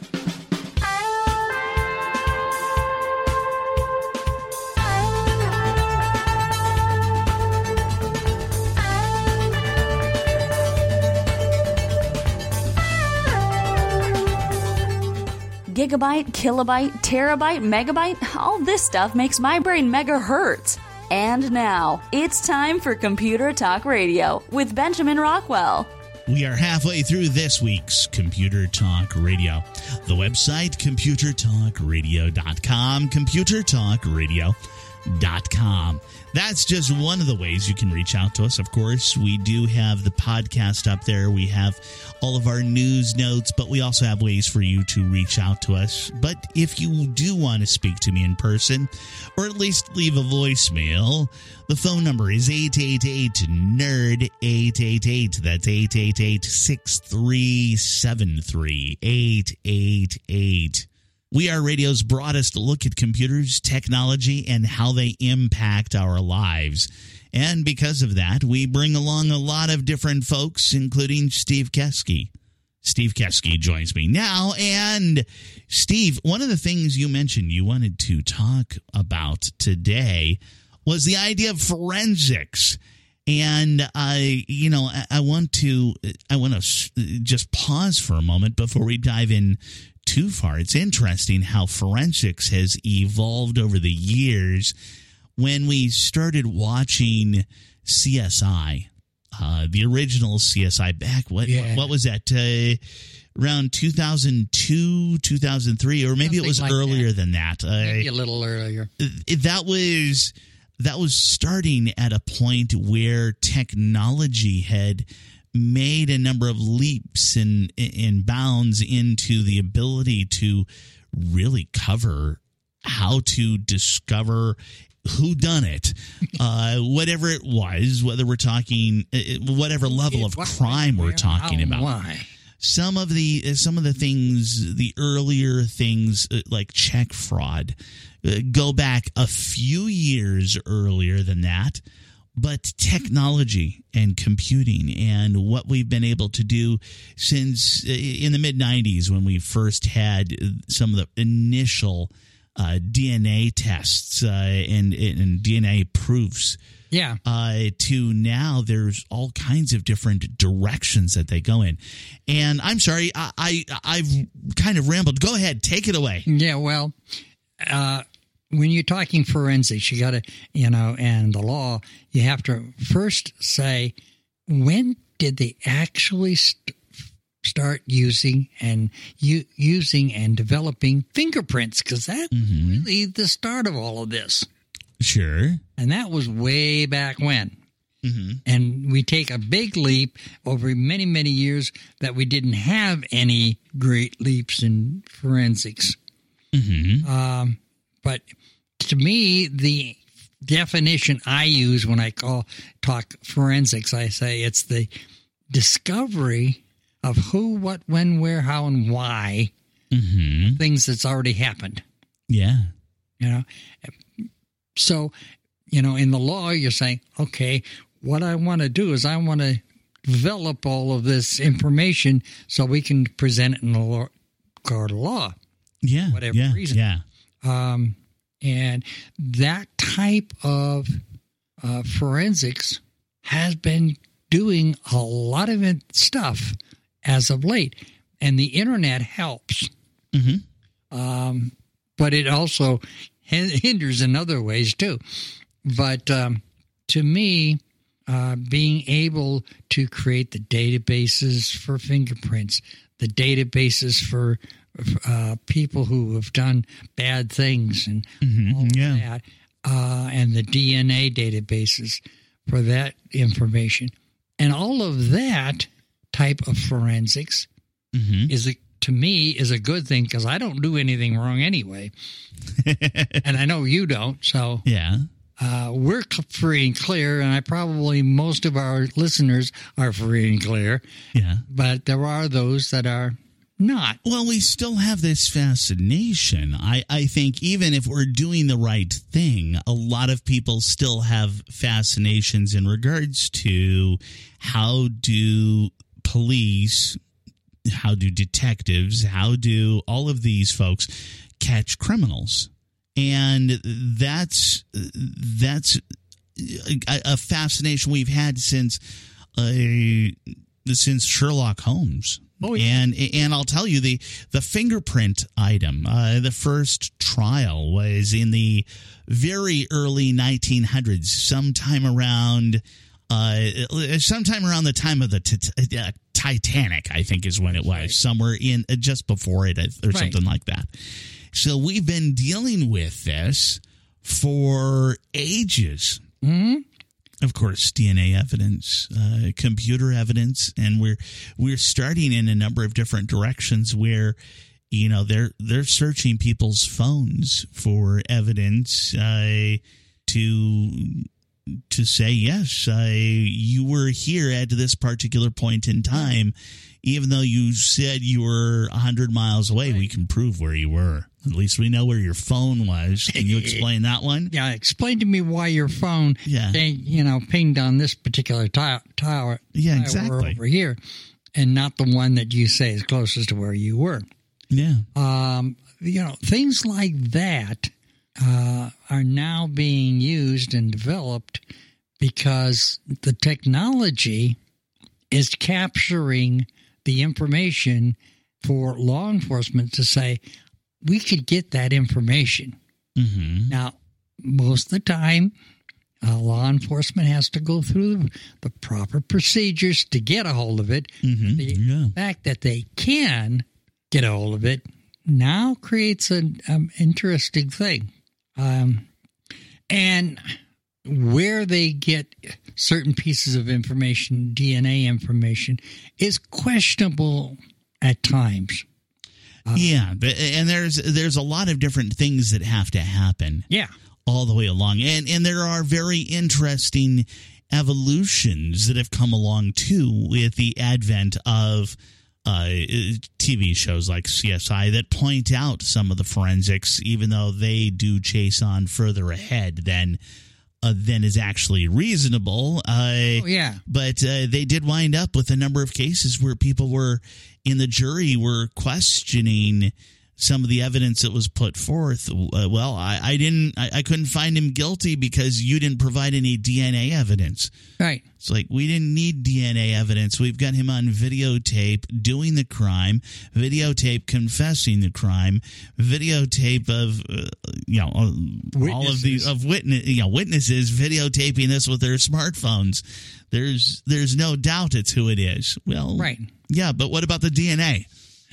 Speaker 1: Gigabyte, kilobyte, terabyte, megabyte, all this stuff makes my brain megahertz. And now, it's time for Computer Talk Radio with Benjamin Rockwell.
Speaker 2: We are halfway through this week's Computer Talk Radio. The website, computertalkradio.com, computertalkradio.com. That's just one of the ways you can reach out to us. Of course, we do have the podcast up there. We have all of our news notes, but we also have ways for you to reach out to us. But if you do want to speak to me in person, or at least leave a voicemail, the phone number is 888-NERD, 888. That's 888-6373, 888. We are radio's broadest look at computers, technology, and how they impact our lives. And because of that, we bring along a lot of different folks, including Steve Keski. Steve Keski joins me now. And Steve, one of the things you mentioned you wanted to talk about today was the idea of forensics. And I want to just pause for a moment before we dive in too far. It's interesting how forensics has evolved over the years. When we started watching CSI, the original CSI back, what was that? Around 2002, 2003, or maybe Something it was like earlier than that.
Speaker 6: Maybe a little earlier.
Speaker 2: That was starting at a point where technology had made a number of leaps and bounds into the ability to really cover how to discover who done it, whatever it was, whether we're talking whatever level of crime we're talking about.
Speaker 6: Why?
Speaker 2: Some of the things, the earlier things like check fraud, go back a few years earlier than that. But technology and computing and what we've been able to do since in the mid-'90s when we first had some of the initial DNA tests and DNA proofs.
Speaker 6: Yeah.
Speaker 2: To now, there's all kinds of different directions that they go in. And I'm sorry, I've kind of rambled. Go ahead. Take it away.
Speaker 6: Yeah, well, when you're talking forensics, you got to, and the law, you have to first say, when did they actually start using and developing fingerprints? Because that's really the start of all of this.
Speaker 2: Sure.
Speaker 6: And that was way back when.
Speaker 2: Mm-hmm.
Speaker 6: And we take a big leap over many, many years that we didn't have any great leaps in forensics.
Speaker 2: Mm-hmm.
Speaker 6: But to me, the definition I use when I talk forensics, I say it's the discovery of who, what, when, where, how, and why things that's already happened.
Speaker 2: Yeah.
Speaker 6: So, in the law, you're saying, okay, what I want to do is I want to develop all of this information so we can present it in the court of law.
Speaker 2: Yeah.
Speaker 6: Whatever reason.
Speaker 2: Yeah.
Speaker 6: And that type of forensics has been doing a lot of stuff as of late. And the internet helps.
Speaker 2: Mm-hmm.
Speaker 6: But it also hinders in other ways, too. But to me, being able to create the databases for fingerprints, the databases for people who have done bad things and all that, and the DNA databases for that information. And all of that type of forensics to me is a good thing, because I don't do anything wrong anyway. And I know you don't. So we're free and clear, and most of our listeners are free and clear.
Speaker 2: Yeah.
Speaker 6: But there are those that are not.
Speaker 2: Well, we still have this fascination. I think even if we're doing the right thing, a lot of people still have fascinations in regards to how do police, how do detectives, how do all of these folks catch criminals. And that's a fascination we've had since Sherlock Holmes.
Speaker 6: Oh, yeah.
Speaker 2: And I'll tell you, the fingerprint item, the first trial was in the very early 1900s, sometime around the time of the Titanic, I think is when it was, right. Somewhere in just before it or right. Something like that. So we've been dealing with this for ages.
Speaker 6: Mm-hmm.
Speaker 2: Of course, DNA evidence, computer evidence, and we're starting in a number of different directions where, you know, they're searching people's phones for evidence to say, yes, you were here at this particular point in time. Even though you said you were 100 miles away, right. We can prove where you were. At least we know where your phone was. Can you explain that one?
Speaker 6: Yeah, explain to me why your phone, pinged on this particular tower.
Speaker 2: Yeah, exactly.
Speaker 6: Over here, and not the one that you say is closest to where you were.
Speaker 2: Yeah.
Speaker 6: Things like that are now being used and developed because the technology is capturing the information for law enforcement to say, we could get that information.
Speaker 2: Mm-hmm.
Speaker 6: Now, most of the time, law enforcement has to go through the proper procedures to get a hold of it.
Speaker 2: Mm-hmm.
Speaker 6: The fact that they can get a hold of it now creates an interesting thing. And where they get certain pieces of information, DNA information, is questionable at times.
Speaker 2: And there's a lot of different things that have to happen.
Speaker 6: Yeah.
Speaker 2: All the way along. And there are very interesting evolutions that have come along, too, with the advent of TV shows like CSI that point out some of the forensics, even though they do chase on further ahead than is actually reasonable. But they did wind up with a number of cases where people were in the jury were questioning some of the evidence that was put forth. I couldn't find him guilty because you didn't provide any DNA evidence.
Speaker 6: Right.
Speaker 2: It's like, we didn't need DNA evidence. We've got him on videotape doing the crime, videotape confessing the crime, videotape of all of these witnesses videotaping this with their smartphones. There's no doubt it's who it is. Well,
Speaker 6: right.
Speaker 2: Yeah, but what about the DNA?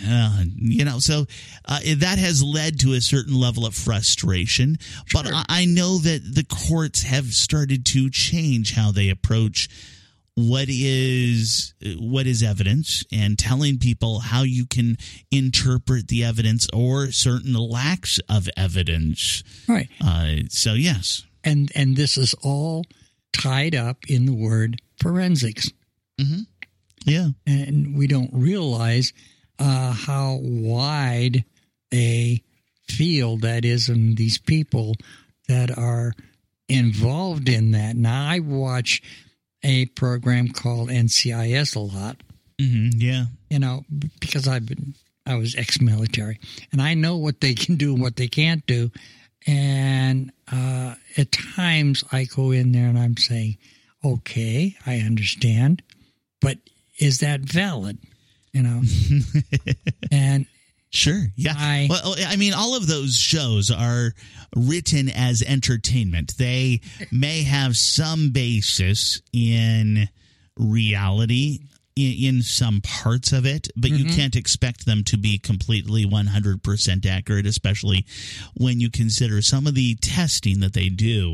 Speaker 2: So that has led to a certain level of frustration. Sure. But I know that the courts have started to change how they approach what is evidence and telling people how you can interpret the evidence or certain lacks of evidence.
Speaker 6: Right.
Speaker 2: So, yes.
Speaker 6: And this is all tied up in the word forensics.
Speaker 2: Mm-hmm. Yeah.
Speaker 6: And we don't realize how wide a field that is, and these people that are involved in that. Now, I watch a program called NCIS a lot.
Speaker 2: Mm-hmm, yeah.
Speaker 6: Because I was ex-military, and I know what they can do and what they can't do. And at times I go in there and I'm saying, okay, I understand, but is that valid? And
Speaker 2: Sure. Yeah. Well, I mean, all of those shows are written as entertainment. They may have some basis in reality in some parts of it, but you can't expect them to be completely 100% accurate, especially when you consider some of the testing that they do.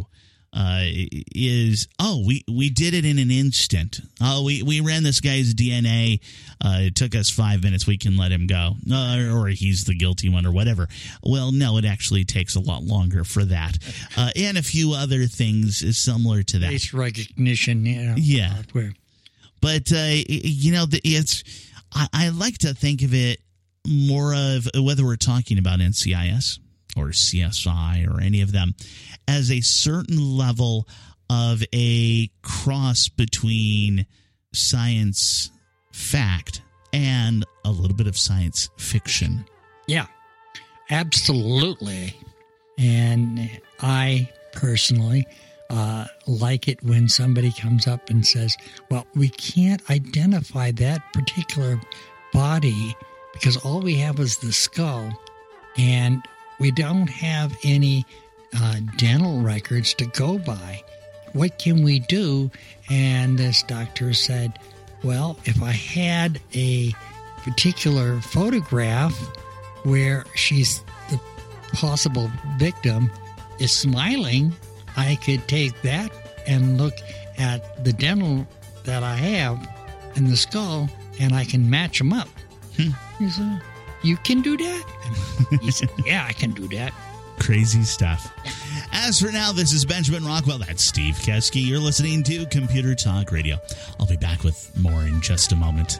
Speaker 2: We did it in an instant. We ran this guy's DNA. It took us 5 minutes. We can let him go. Or he's the guilty one or whatever. Well, no, it actually takes a lot longer for that. And a few other things similar to that.
Speaker 6: Face recognition.
Speaker 2: Yeah.
Speaker 6: Hardware.
Speaker 2: But, I like to think of it more of, whether we're talking about NCIS or CSI or any of them, as a certain level of a cross between science fact and a little bit of science fiction.
Speaker 6: Yeah, absolutely. And I personally like it when somebody comes up and says, well, we can't identify that particular body because all we have is the skull, and we don't have any dental records to go by. What can we do? And this doctor said, well, if I had a particular photograph where the possible victim is smiling, I could take that and look at the dental that I have in the skull, and I can match them up. He said, you can do that? And he said, yeah, I can do that.
Speaker 2: Crazy stuff. As for now, this is Benjamin Rockwell. That's Steve Kesky. You're listening to Computer Talk Radio. I'll be back with more in just a moment.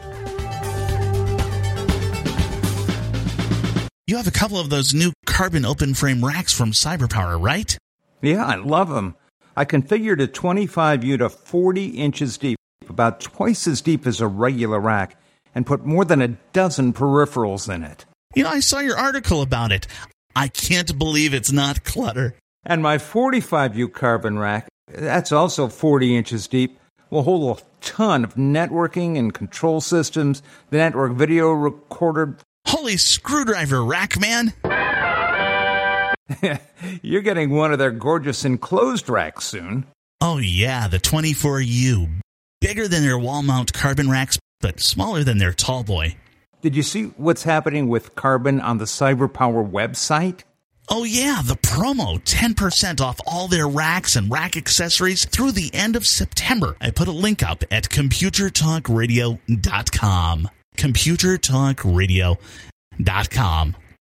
Speaker 2: You have a couple of those new carbon open frame racks from CyberPower, right?
Speaker 7: Yeah, I love them. I configured a 25U to 40 inches deep, about twice as deep as a regular rack, and put more than a dozen peripherals in it.
Speaker 2: You know, I saw your article about it. I can't believe it's not clutter.
Speaker 7: And my 45U carbon rack, that's also 40 inches deep, will hold a ton of networking and control systems, the network video recorder.
Speaker 2: Holy screwdriver rack, man!
Speaker 7: You're getting one of their gorgeous enclosed racks soon.
Speaker 2: Oh yeah, the 24U. Bigger than their wall mount carbon racks, but smaller than their tall boy.
Speaker 7: Did you see what's happening with carbon on the CyberPower website?
Speaker 2: Oh yeah, the promo, 10% off all their racks and rack accessories through the end of September. I put a link up at computertalkradio.com. computertalkradio.com.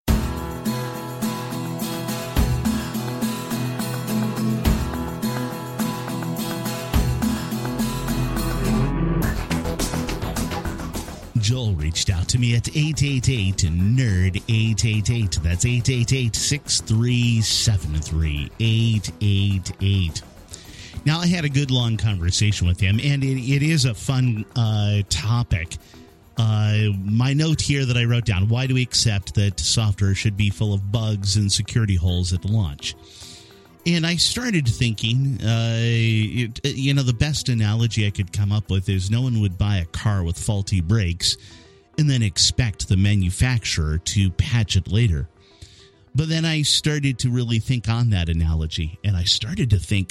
Speaker 2: Joel reached out to me at 888-NERD-888. That's 888-6373-888. Now, I had a good long conversation with him, and it is a fun topic. My note here that I wrote down, why do we accept that software should be full of bugs and security holes at launch? And I started thinking, the best analogy I could come up with is no one would buy a car with faulty brakes and then expect the manufacturer to patch it later. But then I started to really think on that analogy, and I started to think,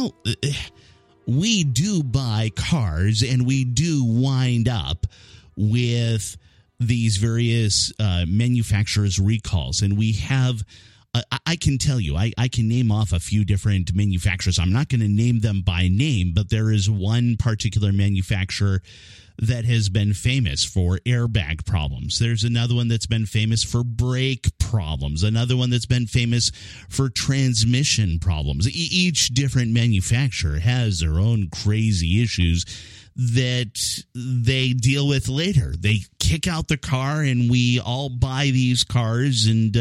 Speaker 2: we do buy cars and we do wind up with these various manufacturers' recalls, and we have... I can tell you, I can name off a few different manufacturers. I'm not going to name them by name, but there is one particular manufacturer that has been famous for airbag problems. There's another one that's been famous for brake problems. Another one that's been famous for transmission problems. Each different manufacturer has their own crazy issues that they deal with later. They kick out the car, and we all buy these cars, and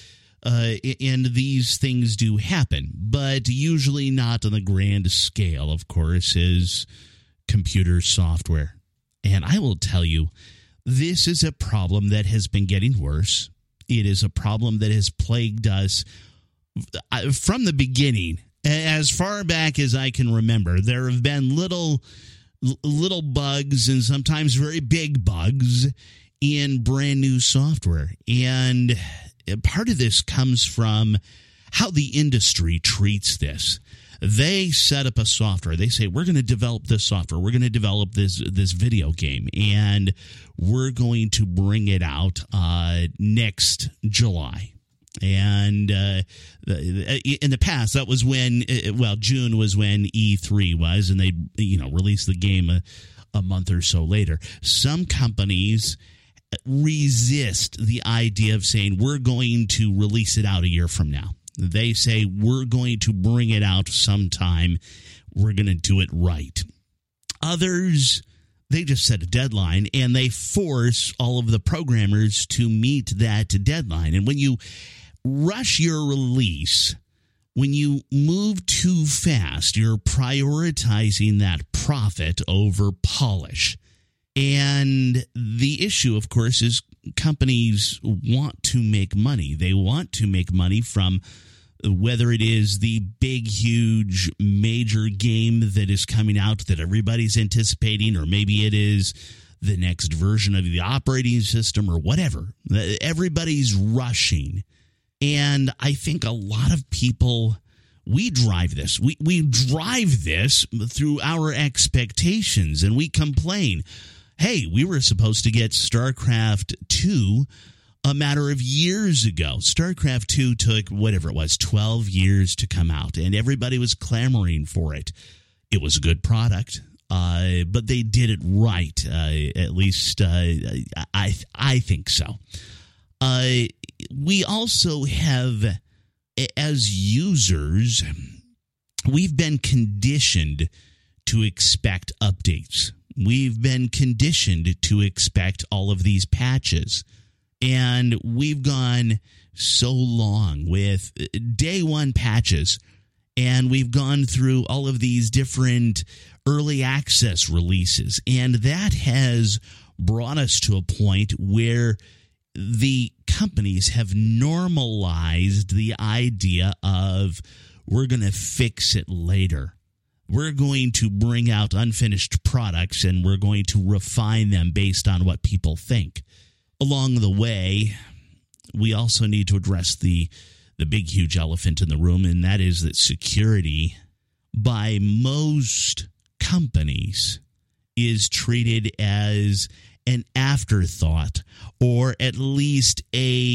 Speaker 2: these things do happen, but usually not on the grand scale, of course, as computer software. And I will tell you, this is a problem that has been getting worse. It is a problem that has plagued us from the beginning. As far back as I can remember, there have been little bugs and sometimes very big bugs in brand new software. And part of this comes from how the industry treats this. They set up a software. They say, we're going to develop this software. We're going to develop this video game, and we're going to bring it out next July. And in the past, that was when, June was when E3 was, and they released the game a month or so later. Some companies resist the idea of saying, we're going to release it out a year from now. They say, we're going to bring it out sometime. We're going to do it right. Others, they just set a deadline, and they force all of the programmers to meet that deadline. And when you rush your release, when you move too fast, you're prioritizing that profit over polish. And the issue, of course, is companies want to make money. They want to make money from whether it is the big, huge, major game that is coming out that everybody's anticipating, or maybe it is the next version of the operating system or whatever. Everybody's rushing. And I think a lot of people, we drive this. We drive this through our expectations, and we complain. Hey, we were supposed to get StarCraft 2 a matter of years ago. StarCraft 2 took, 12 years to come out, and everybody was clamoring for it. It was a good product, but they did it right. At least I think so. We also have, as users, we've been conditioned to expect updates. We've been conditioned to expect all of these patches. And we've gone so long with day one patches, and we've gone through all of these different early access releases. And that has brought us to a point where the companies have normalized the idea of, we're going to fix it later. We're going to bring out unfinished products, and we're going to refine them based on what people think. Along the way, we also need to address the big, huge elephant in the room, and that is that security, by most companies, is treated as an afterthought, or at least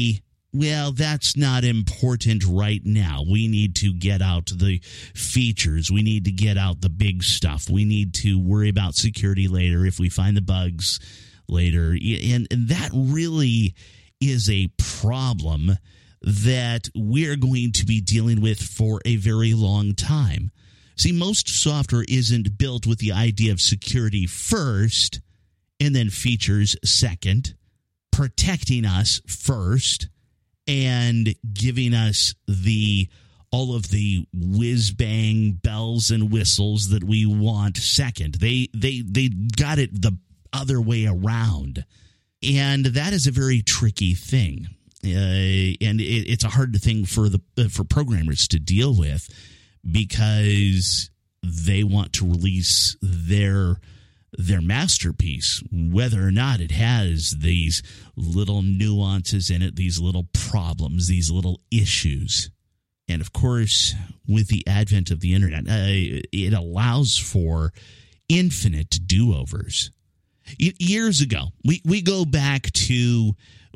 Speaker 2: that's not important right now. We need to get out the features. We need to get out the big stuff. We need to worry about security later if we find the bugs later. And that really is a problem that we're going to be dealing with for a very long time. See, most software isn't built with the idea of security first and then features second, protecting us first, and giving us all of the whiz-bang bells and whistles that we want second. They got it the other way around. And that is a very tricky thing. And it's a hard thing for programmers to deal with, because they want to release their masterpiece, whether or not it has these little nuances in it, these little problems, these little issues. And of course, with the advent of the internet, it allows for infinite do-overs. Years ago, we go back to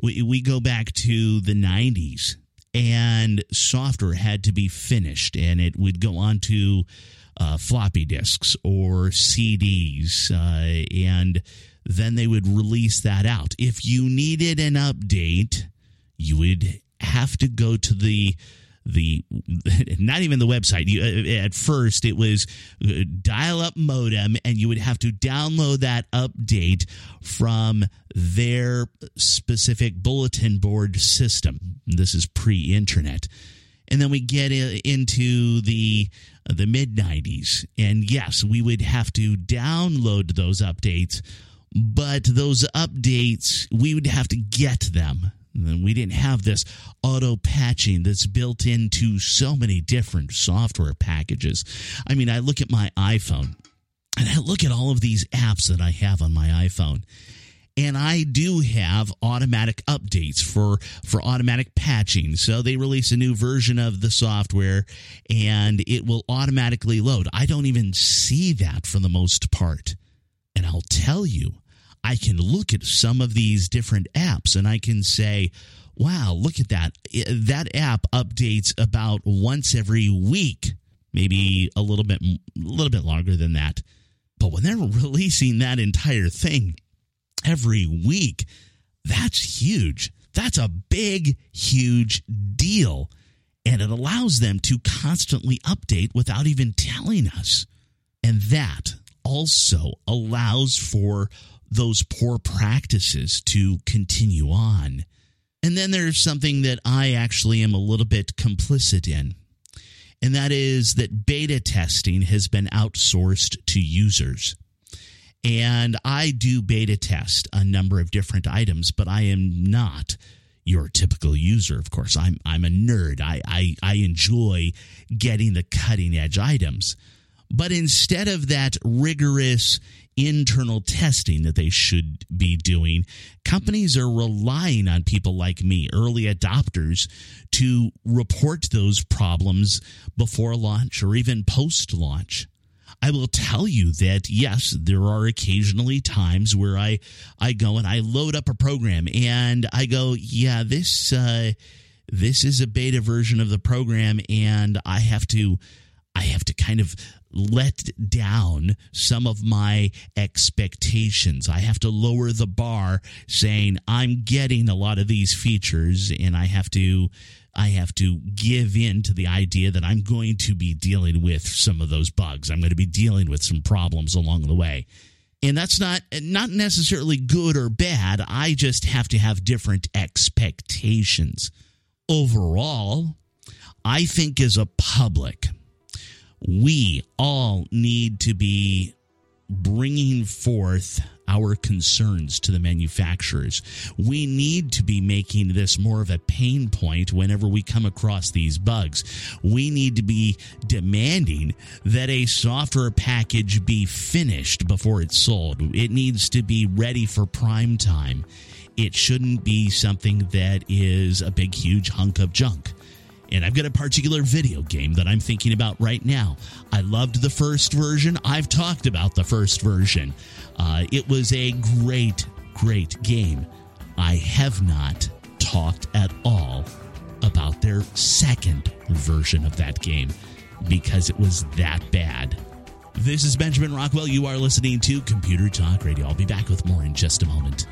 Speaker 2: the 90s, and software had to be finished, and it would go on to floppy disks or CDs, and then they would release that out. If you needed an update, you would have to go to the not even the website. At first, it was dial-up modem, and you would have to download that update from their specific bulletin board system. This is pre-internet. And then we get into the mid-90s, and yes, we would have to download those updates, but those updates, we would have to get them. And we didn't have this auto-patching that's built into so many different software packages. I mean, I look at my iPhone, and I look at all of these apps that I have on my iPhone, And I do have automatic updates for automatic patching. So they release a new version of the software and it will automatically load. I don't even see that for the most part. And I'll tell you, I can look at some of these different apps and I can say, wow, look at that. That app updates about once every week, maybe a little bit longer than that. But when they're releasing that entire thing every week, that's huge. That's a big, huge deal. And it allows them to constantly update without even telling us. And that also allows for those poor practices to continue on. And then there's something that I actually am a little bit complicit in. And that is that beta testing has been outsourced to users. And I do beta test a number of different items, but I am not your typical user. Of course, I'm a nerd. I enjoy getting the cutting edge items. But instead of that rigorous internal testing that they should be doing, companies are relying on people like me, early adopters, to report those problems before launch or even post-launch. I will tell you that, yes, there are occasionally times where I go and I load up a program and I go, yeah, this is a beta version of the program, and I have to kind of let down some of my expectations. I have to lower the bar, saying I'm getting a lot of these features, and I have to give in to the idea that I'm going to be dealing with some of those bugs. I'm going to be dealing with some problems along the way. And that's not necessarily good or bad. I just have to have different expectations. Overall, I think as a public, we all need to be bringing forth our concerns to the manufacturers. We need to be making this more of a pain point whenever we come across these bugs. We need to be demanding that a software package be finished before it's sold. It needs to be ready for prime time. It shouldn't be something that is a big, huge hunk of junk. And I've got a particular video game that I'm thinking about right now. I loved the first version. I've talked about the first version. It was a great, great game. I have not talked at all about their second version of that game because it was that bad. This is Benjamin Rockwell. You are listening to Computer Talk Radio. I'll be back with more in just a moment.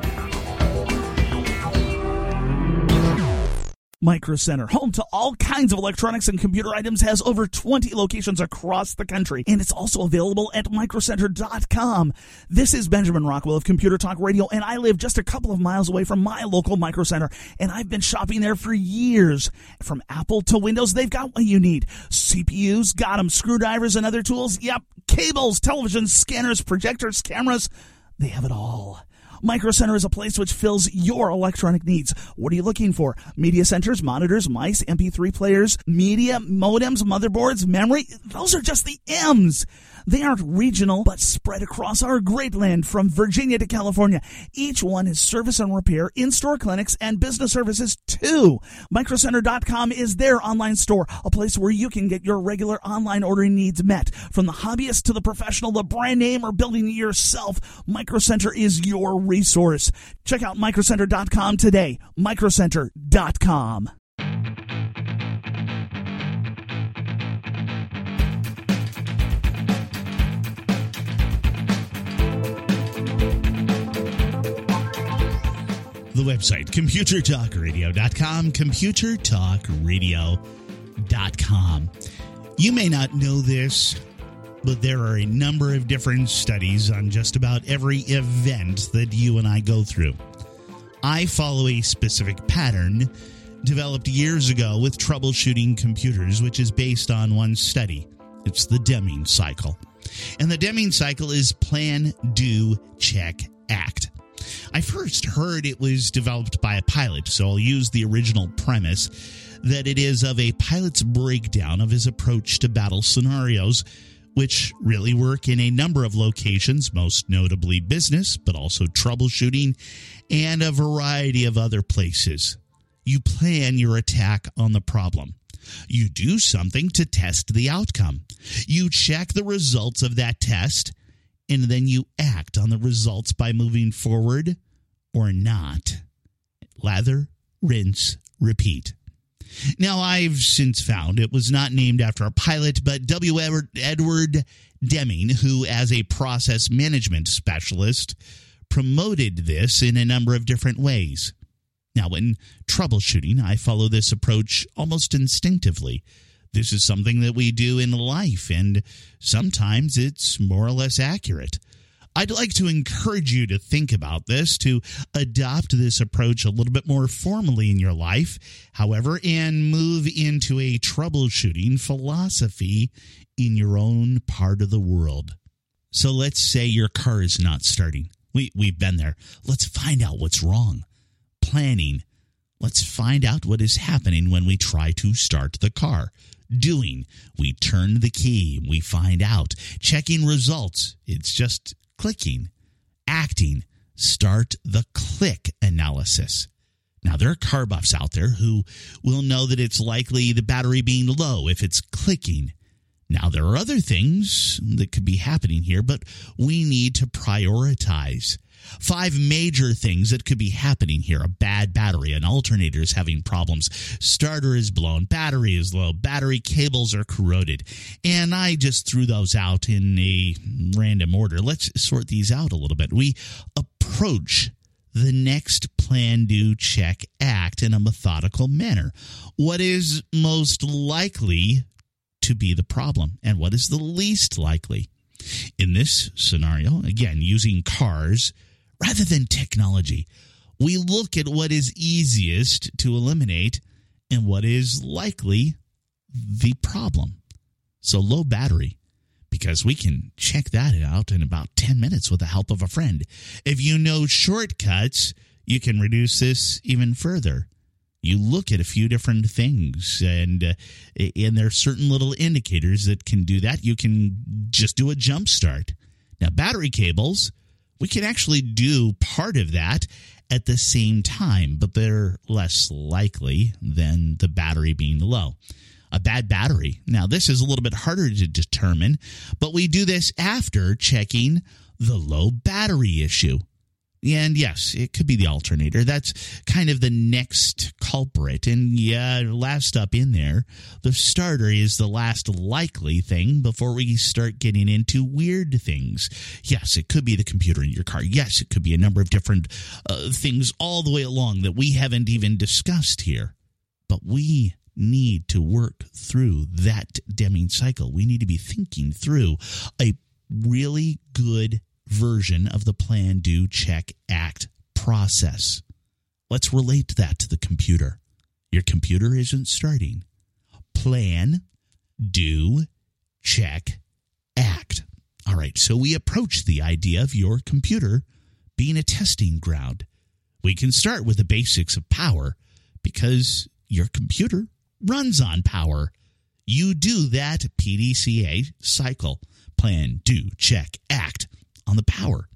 Speaker 4: Micro Center, home to all kinds of electronics and computer items, has over 20 locations across the country, and it's also available at microcenter.com. This is Benjamin Rockwell of Computer Talk Radio, and I live just a couple of miles away from my local Micro Center, and I've been shopping there for years. From Apple to Windows, they've got what you need. CPUs, got them. Screwdrivers and other tools, yep. Cables, televisions, scanners, projectors, cameras, they have it all. Micro Center is a place which fills your electronic needs. What are you looking for? Media centers, monitors, mice, MP3 players, media, modems, motherboards, memory. Those are just the M's. They aren't regional, but spread across our great land from Virginia to California. Each one is service and repair, in-store clinics, and business services too. Microcenter.com is their online store, a place where you can get your regular online ordering needs met. From the hobbyist to the professional, the brand name, or building it yourself, Micro Center is your resource. Check out microcenter.com today. Microcenter.com.
Speaker 2: The website, computertalkradio.com, computertalkradio.com. You may not know this, but there are a number of different studies on just about every event that you and I go through. I follow a specific pattern developed years ago with troubleshooting computers, which is based on one study. It's the Deming cycle. And the Deming cycle is plan, do, check, act. I first heard it was developed by a pilot, so I'll use the original premise that it is of a pilot's breakdown of his approach to battle scenarios which really work in a number of locations, most notably business, but also troubleshooting and a variety of other places. You plan your attack on the problem. You do something to test the outcome. You check the results of that test, and then you act on the results by moving forward or not. Lather, rinse, repeat. Now, I've since found it was not named after a pilot, but W. Edward Deming, who, as a process management specialist, promoted this in a number of different ways. Now, in troubleshooting, I follow this approach almost instinctively. This is something that we do in life, and sometimes it's more or less accurate. I'd like to encourage you to think about this, to adopt this approach a little bit more formally in your life, however, and move into a troubleshooting philosophy in your own part of the world. So let's say your car is not starting. We've been there. Let's find out what's wrong. Planning. Let's find out what is happening when we try to start the car. Doing. We turn the key. We find out. Checking results. It's just clicking. Acting. Start the click analysis. Now, there are car buffs out there who will know that it's likely the battery being low if it's clicking. Now, there are other things that could be happening here, but we need to prioritize. 5 major things that could be happening here. A bad battery, an alternator is having problems, starter is blown, battery is low, battery cables are corroded. And I just threw those out in a random order. Let's sort these out a little bit. We approach the next plan, do, check, act in a methodical manner. What is most likely to be the problem, and what is the least likely? In this scenario, again, using cars rather than technology, we look at what is easiest to eliminate and what is likely the problem. So low battery, because we can check that out in about 10 minutes with the help of a friend. If you know shortcuts, you can reduce this even further. You look at a few different things, and there are certain little indicators that can do that. You can just do a jump start. Now, battery cables, we can actually do part of that at the same time, but they're less likely than the battery being low. A bad battery. Now, this is a little bit harder to determine, but we do this after checking the low battery issue. And yes, it could be the alternator. That's kind of the next culprit. And yeah, last up in there, the starter is the last likely thing before we start getting into weird things. Yes, it could be the computer in your car. Yes, it could be a number of different things all the way along that we haven't even discussed here. But we need to work through that Deming cycle. We need to be thinking through a really good version of the plan, do, check, act process. Let's relate that to the computer. Your computer isn't starting. Plan, do, check, act. All right, so we approach the idea of your computer being a testing ground. We can start with the basics of power because your computer runs on power. You do that PDCA cycle. Plan, do, check, act on the power.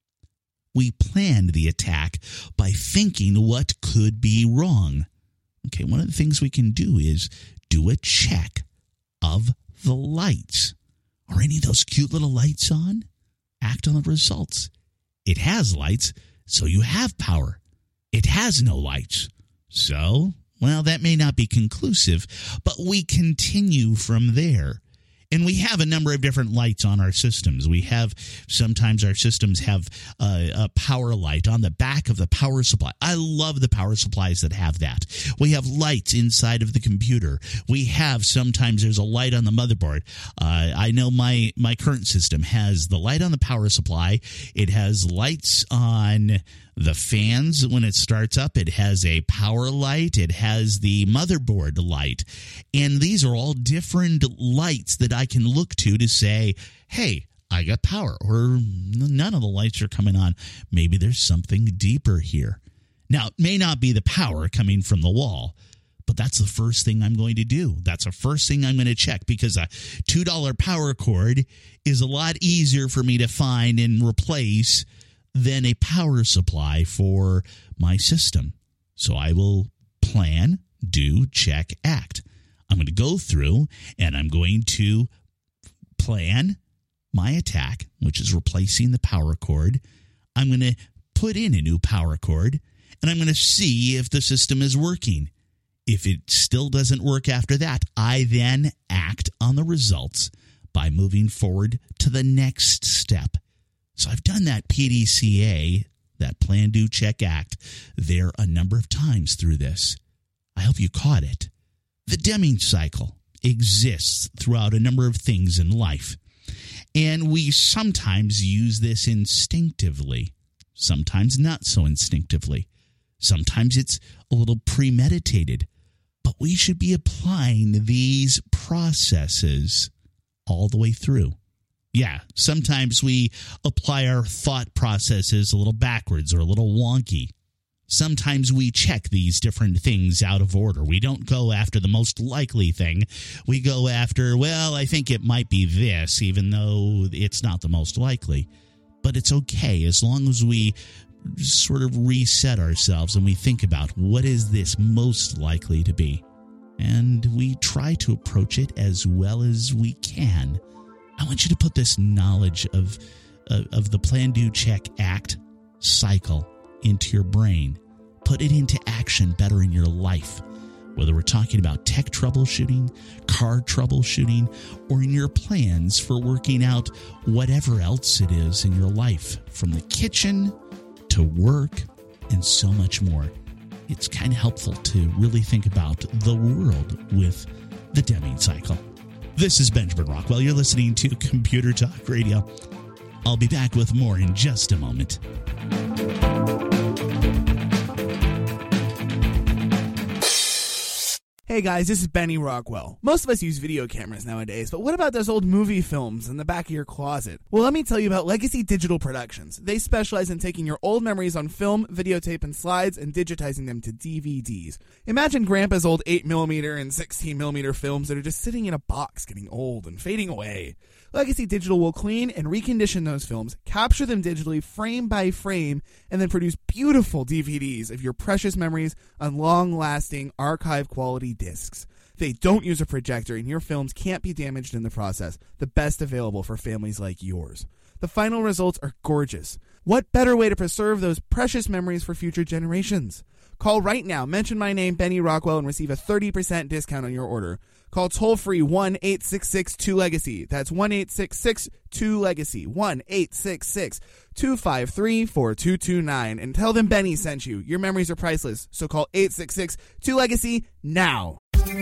Speaker 2: We planned the attack by thinking what could be wrong. Okay, one of the things we can do is do a check of the lights. Are any of those cute little lights on? Act on the results. It has lights, so you have power. It has no lights. So, well, that may not be conclusive, but we continue from there. And we have a number of different lights on our systems. Sometimes our systems have a power light on the back of the power supply. I love the power supplies that have that. We have lights inside of the computer. Sometimes there's a light on the motherboard. I know my current system has the light on the power supply. It has lights on the fans when it starts up. It has a power light. It has the motherboard light. And these are all different lights that I can look to say, hey, I got power, or none of the lights are coming on. Maybe there's something deeper here. Now, it may not be the power coming from the wall, But that's the first thing I'm going to do. That's the first thing I'm going to check, because a $2 power cord is a lot easier for me to find and replace than a power supply for my system. So I will plan, do, check, act. I'm going to go through and I'm going to plan my attack, which is replacing the power cord. I'm going to put in a new power cord, and I'm going to see if the system is working. If it still doesn't work after that, I then act on the results by moving forward to the next step. So I've done that PDCA, that plan, do, check, act, there a number of times through this. I hope you caught it. The Deming cycle exists throughout a number of things in life. And we sometimes use this instinctively, sometimes not so instinctively. Sometimes it's a little premeditated. But we should be applying these processes all the way through. Yeah, sometimes we apply our thought processes a little backwards or a little wonky. Sometimes we check these different things out of order. We don't go after the most likely thing. We go after, well, I think it might be this, even though it's not the most likely. But it's okay as long as we sort of reset ourselves and we think about, what is this most likely to be? And we try to approach it as well as we can. I want you to put this knowledge of the plan, do, check, act cycle into your brain. Put it into action better in your life. Whether we're talking about tech troubleshooting, car troubleshooting, or in your plans for working out whatever else it is in your life, from the kitchen to work and so much more. It's kind of helpful to really think about the world with the Deming cycle. This is Benjamin Rockwell. You're listening to Computer Talk Radio. I'll be back with more in just a moment.
Speaker 4: Hey guys, this is Benny Rockwell. Most of us use video cameras nowadays, but what about those old movie films in the back of your closet? Well, let me tell you about Legacy Digital Productions. They specialize in taking your old memories on film, videotape, and slides and digitizing them to DVDs. Imagine Grandpa's old 8mm and 16mm films that are just sitting in a box getting old and fading away. Legacy Digital will clean and recondition those films, capture them digitally frame by frame, and then produce beautiful DVDs of your precious memories on long-lasting, archive-quality discs. They don't use a projector, and your films can't be damaged in the process, the best available for families like yours. The final results are gorgeous. What better way to preserve those precious memories for future generations? Call right now, mention my name, Benny Rockwell, and receive a 30% discount on your order. Call toll-free 1-866-2-LEGACY. That's 1-866-2-LEGACY. 1-866-253-4229. And tell them Benny sent you. Your memories are priceless. So call 866-2-LEGACY now.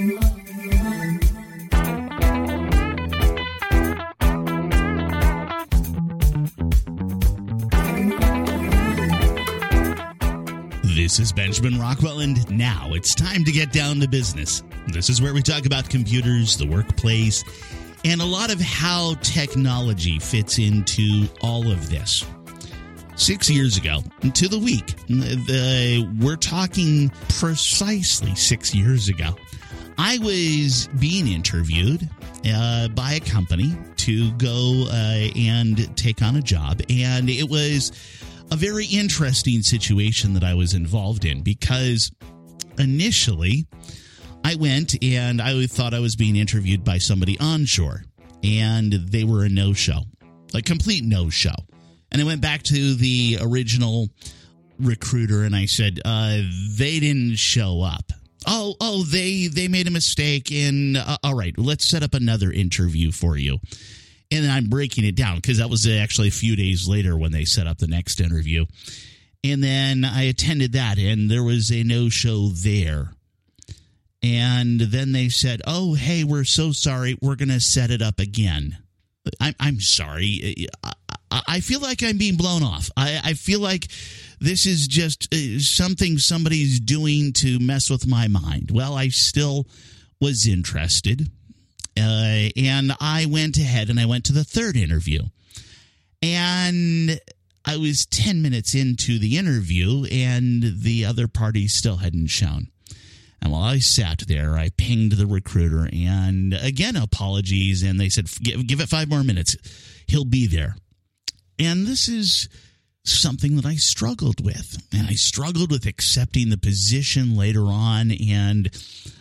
Speaker 2: This is Benjamin Rockwell, and now it's time to get down to business. This is where we talk about computers, the workplace, and a lot of how technology fits into all of this. 6 years ago, to the week, we're talking precisely 6 years ago, I was being interviewed by a company to go and take on a job, and it was a very interesting situation that I was involved in, because initially I went and I thought I was being interviewed by somebody onshore, and they were a no-show, a complete no-show. And I went back to the original recruiter and I said, they didn't show up. Oh, they made a mistake, and all right, let's set up another interview for you. And I'm breaking it down because that was actually a few days later when they set up the next interview. And then I attended that, and there was a no-show there. And then they said, oh, hey, we're so sorry. We're going to set it up again. I'm sorry. I feel like I'm being blown off. I feel like this is just something somebody's doing to mess with my mind. Well, I still was interested. And I went ahead and I went to the third interview. And I was 10 minutes into the interview and the other party still hadn't shown. And while I sat there, I pinged the recruiter, and again, apologies. And they said, give it 5 more minutes. He'll be there. And this is something that I struggled with. And I struggled with accepting the position later on. And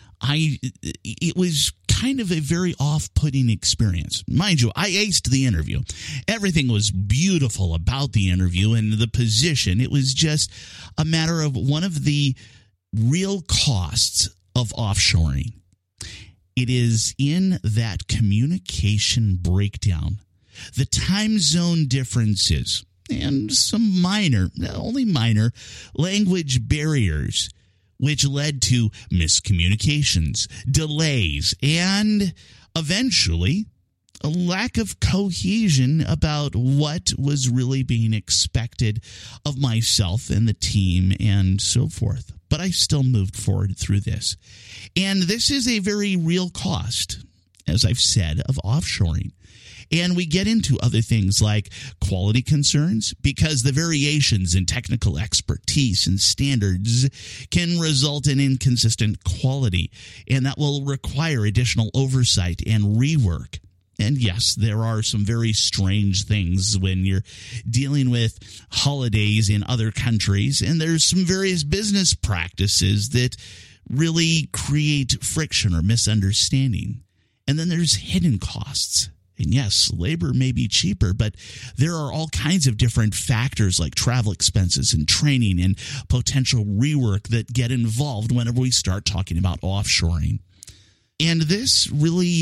Speaker 2: it was kind of a very off-putting experience. Mind you, I aced the interview. Everything was beautiful about the interview and the position. It was just a matter of one of the real costs of offshoring. It is in that communication breakdown, the time zone differences, and some only minor language barriers, which led to miscommunications, delays, and eventually a lack of cohesion about what was really being expected of myself and the team and so forth. But I still moved forward through this. And this is a very real cost, as I've said, of offshoring. And we get into other things like quality concerns, because the variations in technical expertise and standards can result in inconsistent quality, and that will require additional oversight and rework. And yes, there are some very strange things when you're dealing with holidays in other countries, and there's some various business practices that really create friction or misunderstanding. And then there's hidden costs. And yes, labor may be cheaper, but there are all kinds of different factors like travel expenses and training and potential rework that get involved whenever we start talking about offshoring. And this really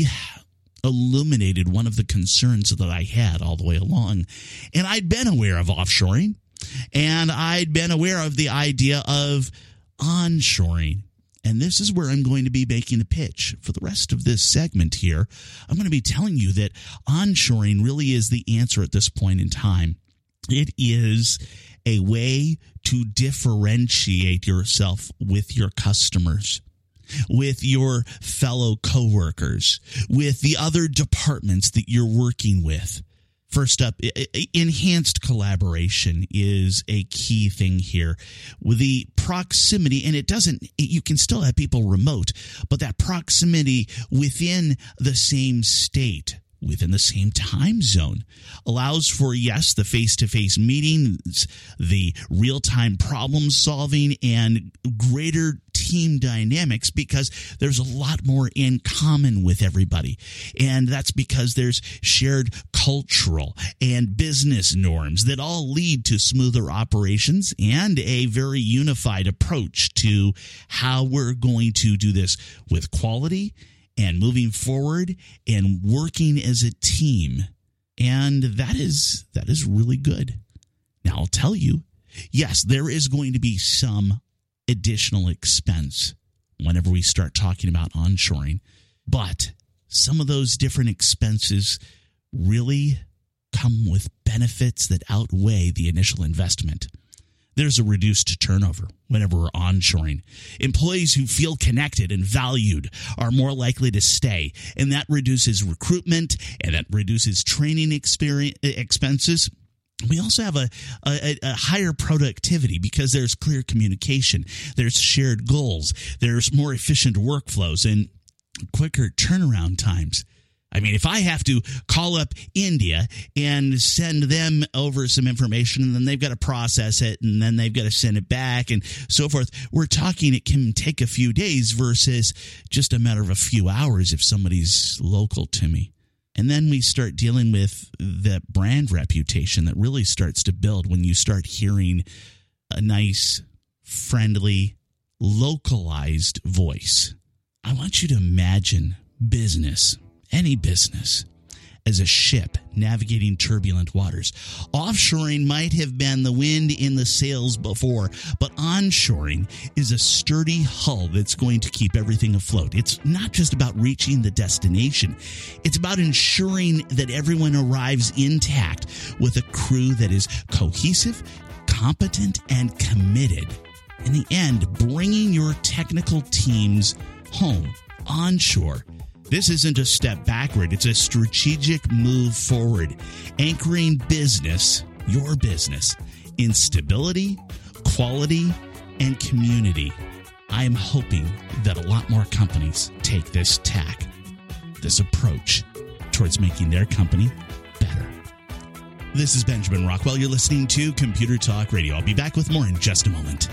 Speaker 2: illuminated one of the concerns that I had all the way along. And I'd been aware of offshoring, and I'd been aware of the idea of onshoring. And this is where I'm going to be making the pitch for the rest of this segment here. I'm going to be telling you that onshoring really is the answer at this point in time. It is a way to differentiate yourself with your customers, with your fellow coworkers, with the other departments that you're working with. First up, enhanced collaboration is a key thing here. With the proximity, and you can still have people remote, but that proximity within the same state, within the same time zone, allows for, yes, the face-to-face meetings, the real-time problem solving, and greater team dynamics, because there's a lot more in common with everybody. And that's because there's shared cultural and business norms that all lead to smoother operations and a very unified approach to how we're going to do this with quality and moving forward and working as a team. And that is really good. Now, I'll tell you, yes, there is going to be some additional expense whenever we start talking about onshoring, but some of those different expenses really come with benefits that outweigh the initial investment. There's a reduced turnover whenever we're onshoring. Employees who feel connected and valued are more likely to stay, and that reduces recruitment, and that reduces training expenses. We also have a higher productivity because there's clear communication, there's shared goals, there's more efficient workflows, and quicker turnaround times. I mean, if I have to call up India and send them over some information, and then they've got to process it, and then they've got to send it back, and so forth, we're talking it can take a few days versus just a matter of a few hours if somebody's local to me. And then we start dealing with the brand reputation that really starts to build when you start hearing a nice, friendly, localized voice. I want you to imagine business, any business, as a ship navigating turbulent waters. Offshoring might have been the wind in the sails before, but onshoring is a sturdy hull that's going to keep everything afloat. It's not just about reaching the destination. It's about ensuring that everyone arrives intact with a crew that is cohesive, competent, and committed. In the end, bringing your technical teams home, onshore. This isn't a step backward. It's a strategic move forward, anchoring business, your business, in stability, quality, and community. I am hoping that a lot more companies take this tack, this approach towards making their company better. This is Benjamin Rockwell. You're listening to Computer Talk Radio. I'll be back with more in just a moment.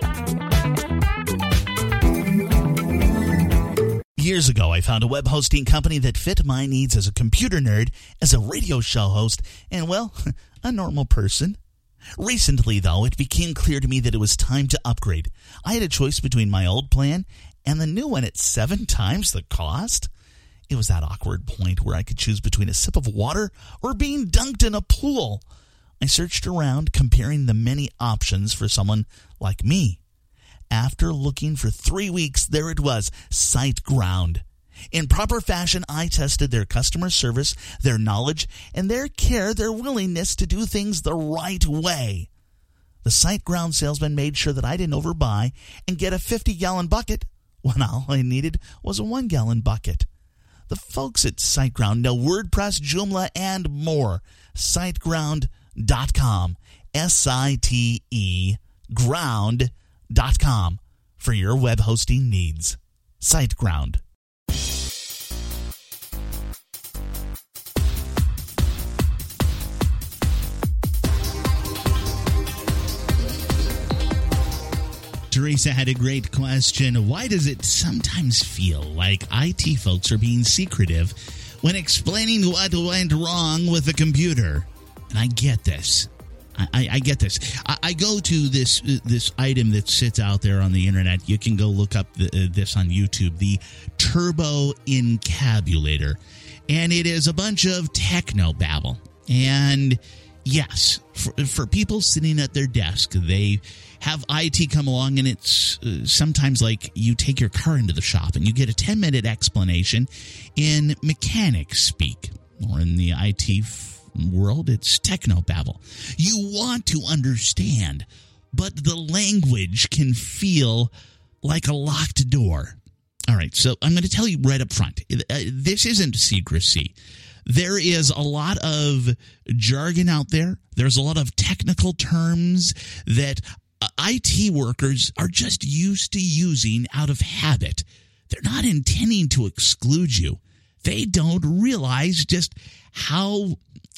Speaker 2: Years ago, I found a web hosting company that fit my needs as a computer nerd, as a radio show host, and, well, a normal person. Recently, though, it became clear to me that it was time to upgrade. I had a choice between my old plan and the new one at 7 times the cost. It was that awkward point where I could choose between a sip of water or being dunked in a pool. I searched around, comparing the many options for someone like me. After looking for 3 weeks, there it was, SiteGround. In proper fashion, I tested their customer service, their knowledge, and their care, their willingness to do things the right way. The SiteGround salesman made sure that I didn't overbuy and get a 50-gallon bucket when all I needed was a 1-gallon bucket. The folks at SiteGround know WordPress, Joomla, and more. SiteGround.com. S-I-T-E ground.com for your web hosting needs. SiteGround. Teresa had a great question. Why does it sometimes feel like IT folks are being secretive when explaining what went wrong with the computer? And I get this. I get this. I go to this item that sits out there on the internet. You can go look up this on YouTube, the Turbo Encabulator. And it is a bunch of techno babble. And yes, for people sitting at their desk, they have IT come along, and it's sometimes like you take your car into the shop and you get a 10-minute explanation in mechanic speak, or in the IT world, it's technobabble. You want to understand, but the language can feel like a locked door. All right, so I'm going to tell you right up front, this isn't secrecy. There is a lot of jargon out there. There's a lot of technical terms that IT workers are just used to using out of habit. They're not intending to exclude you. They don't realize just how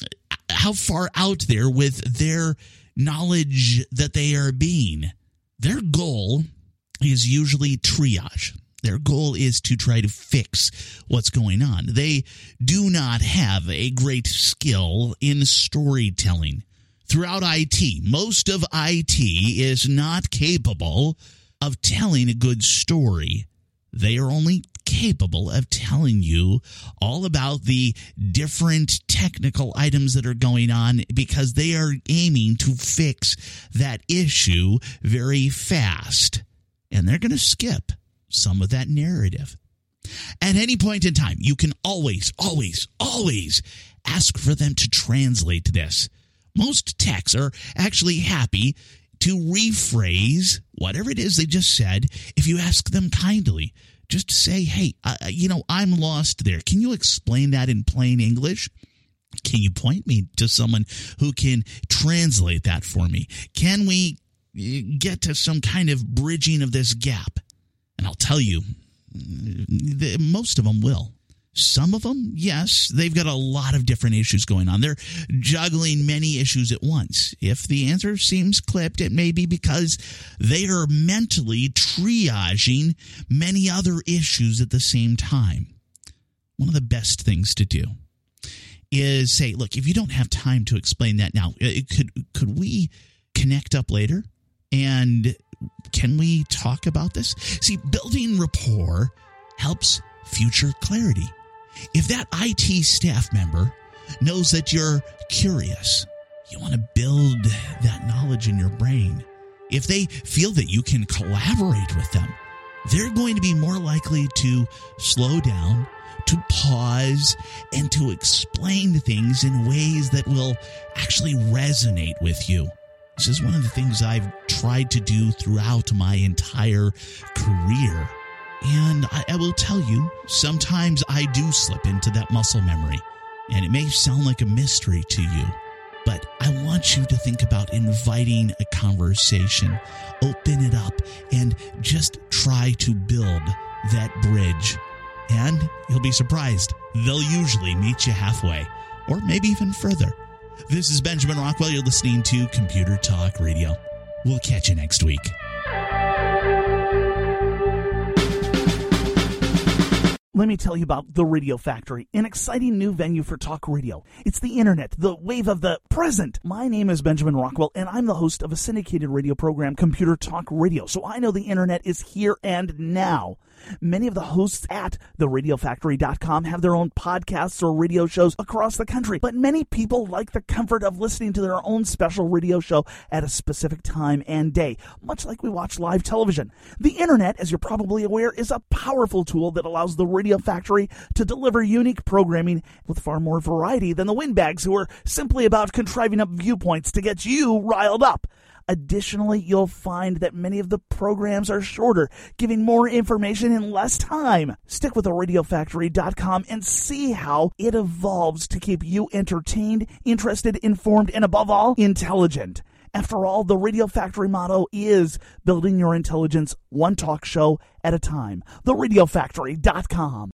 Speaker 2: far out there with their knowledge that they are being. Their goal is usually triage. Their goal is to try to fix what's going on. They do not have a great skill in storytelling. Throughout IT, most of IT is not capable of telling a good story. They are only capable of telling you all about the different technical items that are going on because they are aiming to fix that issue very fast. And they're going to skip some of that narrative. At any point in time, you can always ask for them to translate this. Most techs are actually happy to rephrase whatever it is they just said if you ask them kindly. Just say, hey, I'm lost there. Can you explain that in plain English? Can you point me to someone who can translate that for me? Can we get to some kind of bridging of this gap? And I'll tell you, most of them will. Some of them, yes, they've got a lot of different issues going on. They're juggling many issues at once. If the answer seems clipped, it may be because they are mentally triaging many other issues at the same time. One of the best things to do is say, look, if you don't have time to explain that now, could we connect up later? And can we talk about this? See, building rapport helps future clarity. If that IT staff member knows that you're curious, you want to build that knowledge in your brain. If they feel that you can collaborate with them, they're going to be more likely to slow down, to pause, and to explain things in ways that will actually resonate with you. This is one of the things I've tried to do throughout my entire career. And I will tell you, sometimes I do slip into that muscle memory. And it may sound like a mystery to you, But I want you to think about inviting a conversation. Open it up and just try to build that bridge. And you'll be surprised. They'll usually meet you halfway, or maybe even further. This is Benjamin Rockwell. You're listening to Computer Talk Radio. We'll catch you next week.
Speaker 4: Let me tell you about The Radio Factory, an exciting new venue for talk radio. It's the internet, the wave of the present. My name is Benjamin Rockwell, and I'm the host of a syndicated radio program, Computer Talk Radio. So I know the internet is here and now. Many of the hosts at theradiofactory.com have their own podcasts or radio shows across the country, but many people like the comfort of listening to their own special radio show at a specific time and day, much like we watch live television. The internet, as you're probably aware, is a powerful tool that allows the Radio Factory to deliver unique programming with far more variety than the windbags who are simply about contriving up viewpoints to get you riled up. Additionally, you'll find that many of the programs are shorter, giving more information in less time. Stick with theradiofactory.com and see how it evolves to keep you entertained, interested, informed, and above all, intelligent. After all, the Radio Factory motto is building your intelligence one talk show at a time. theradiofactory.com.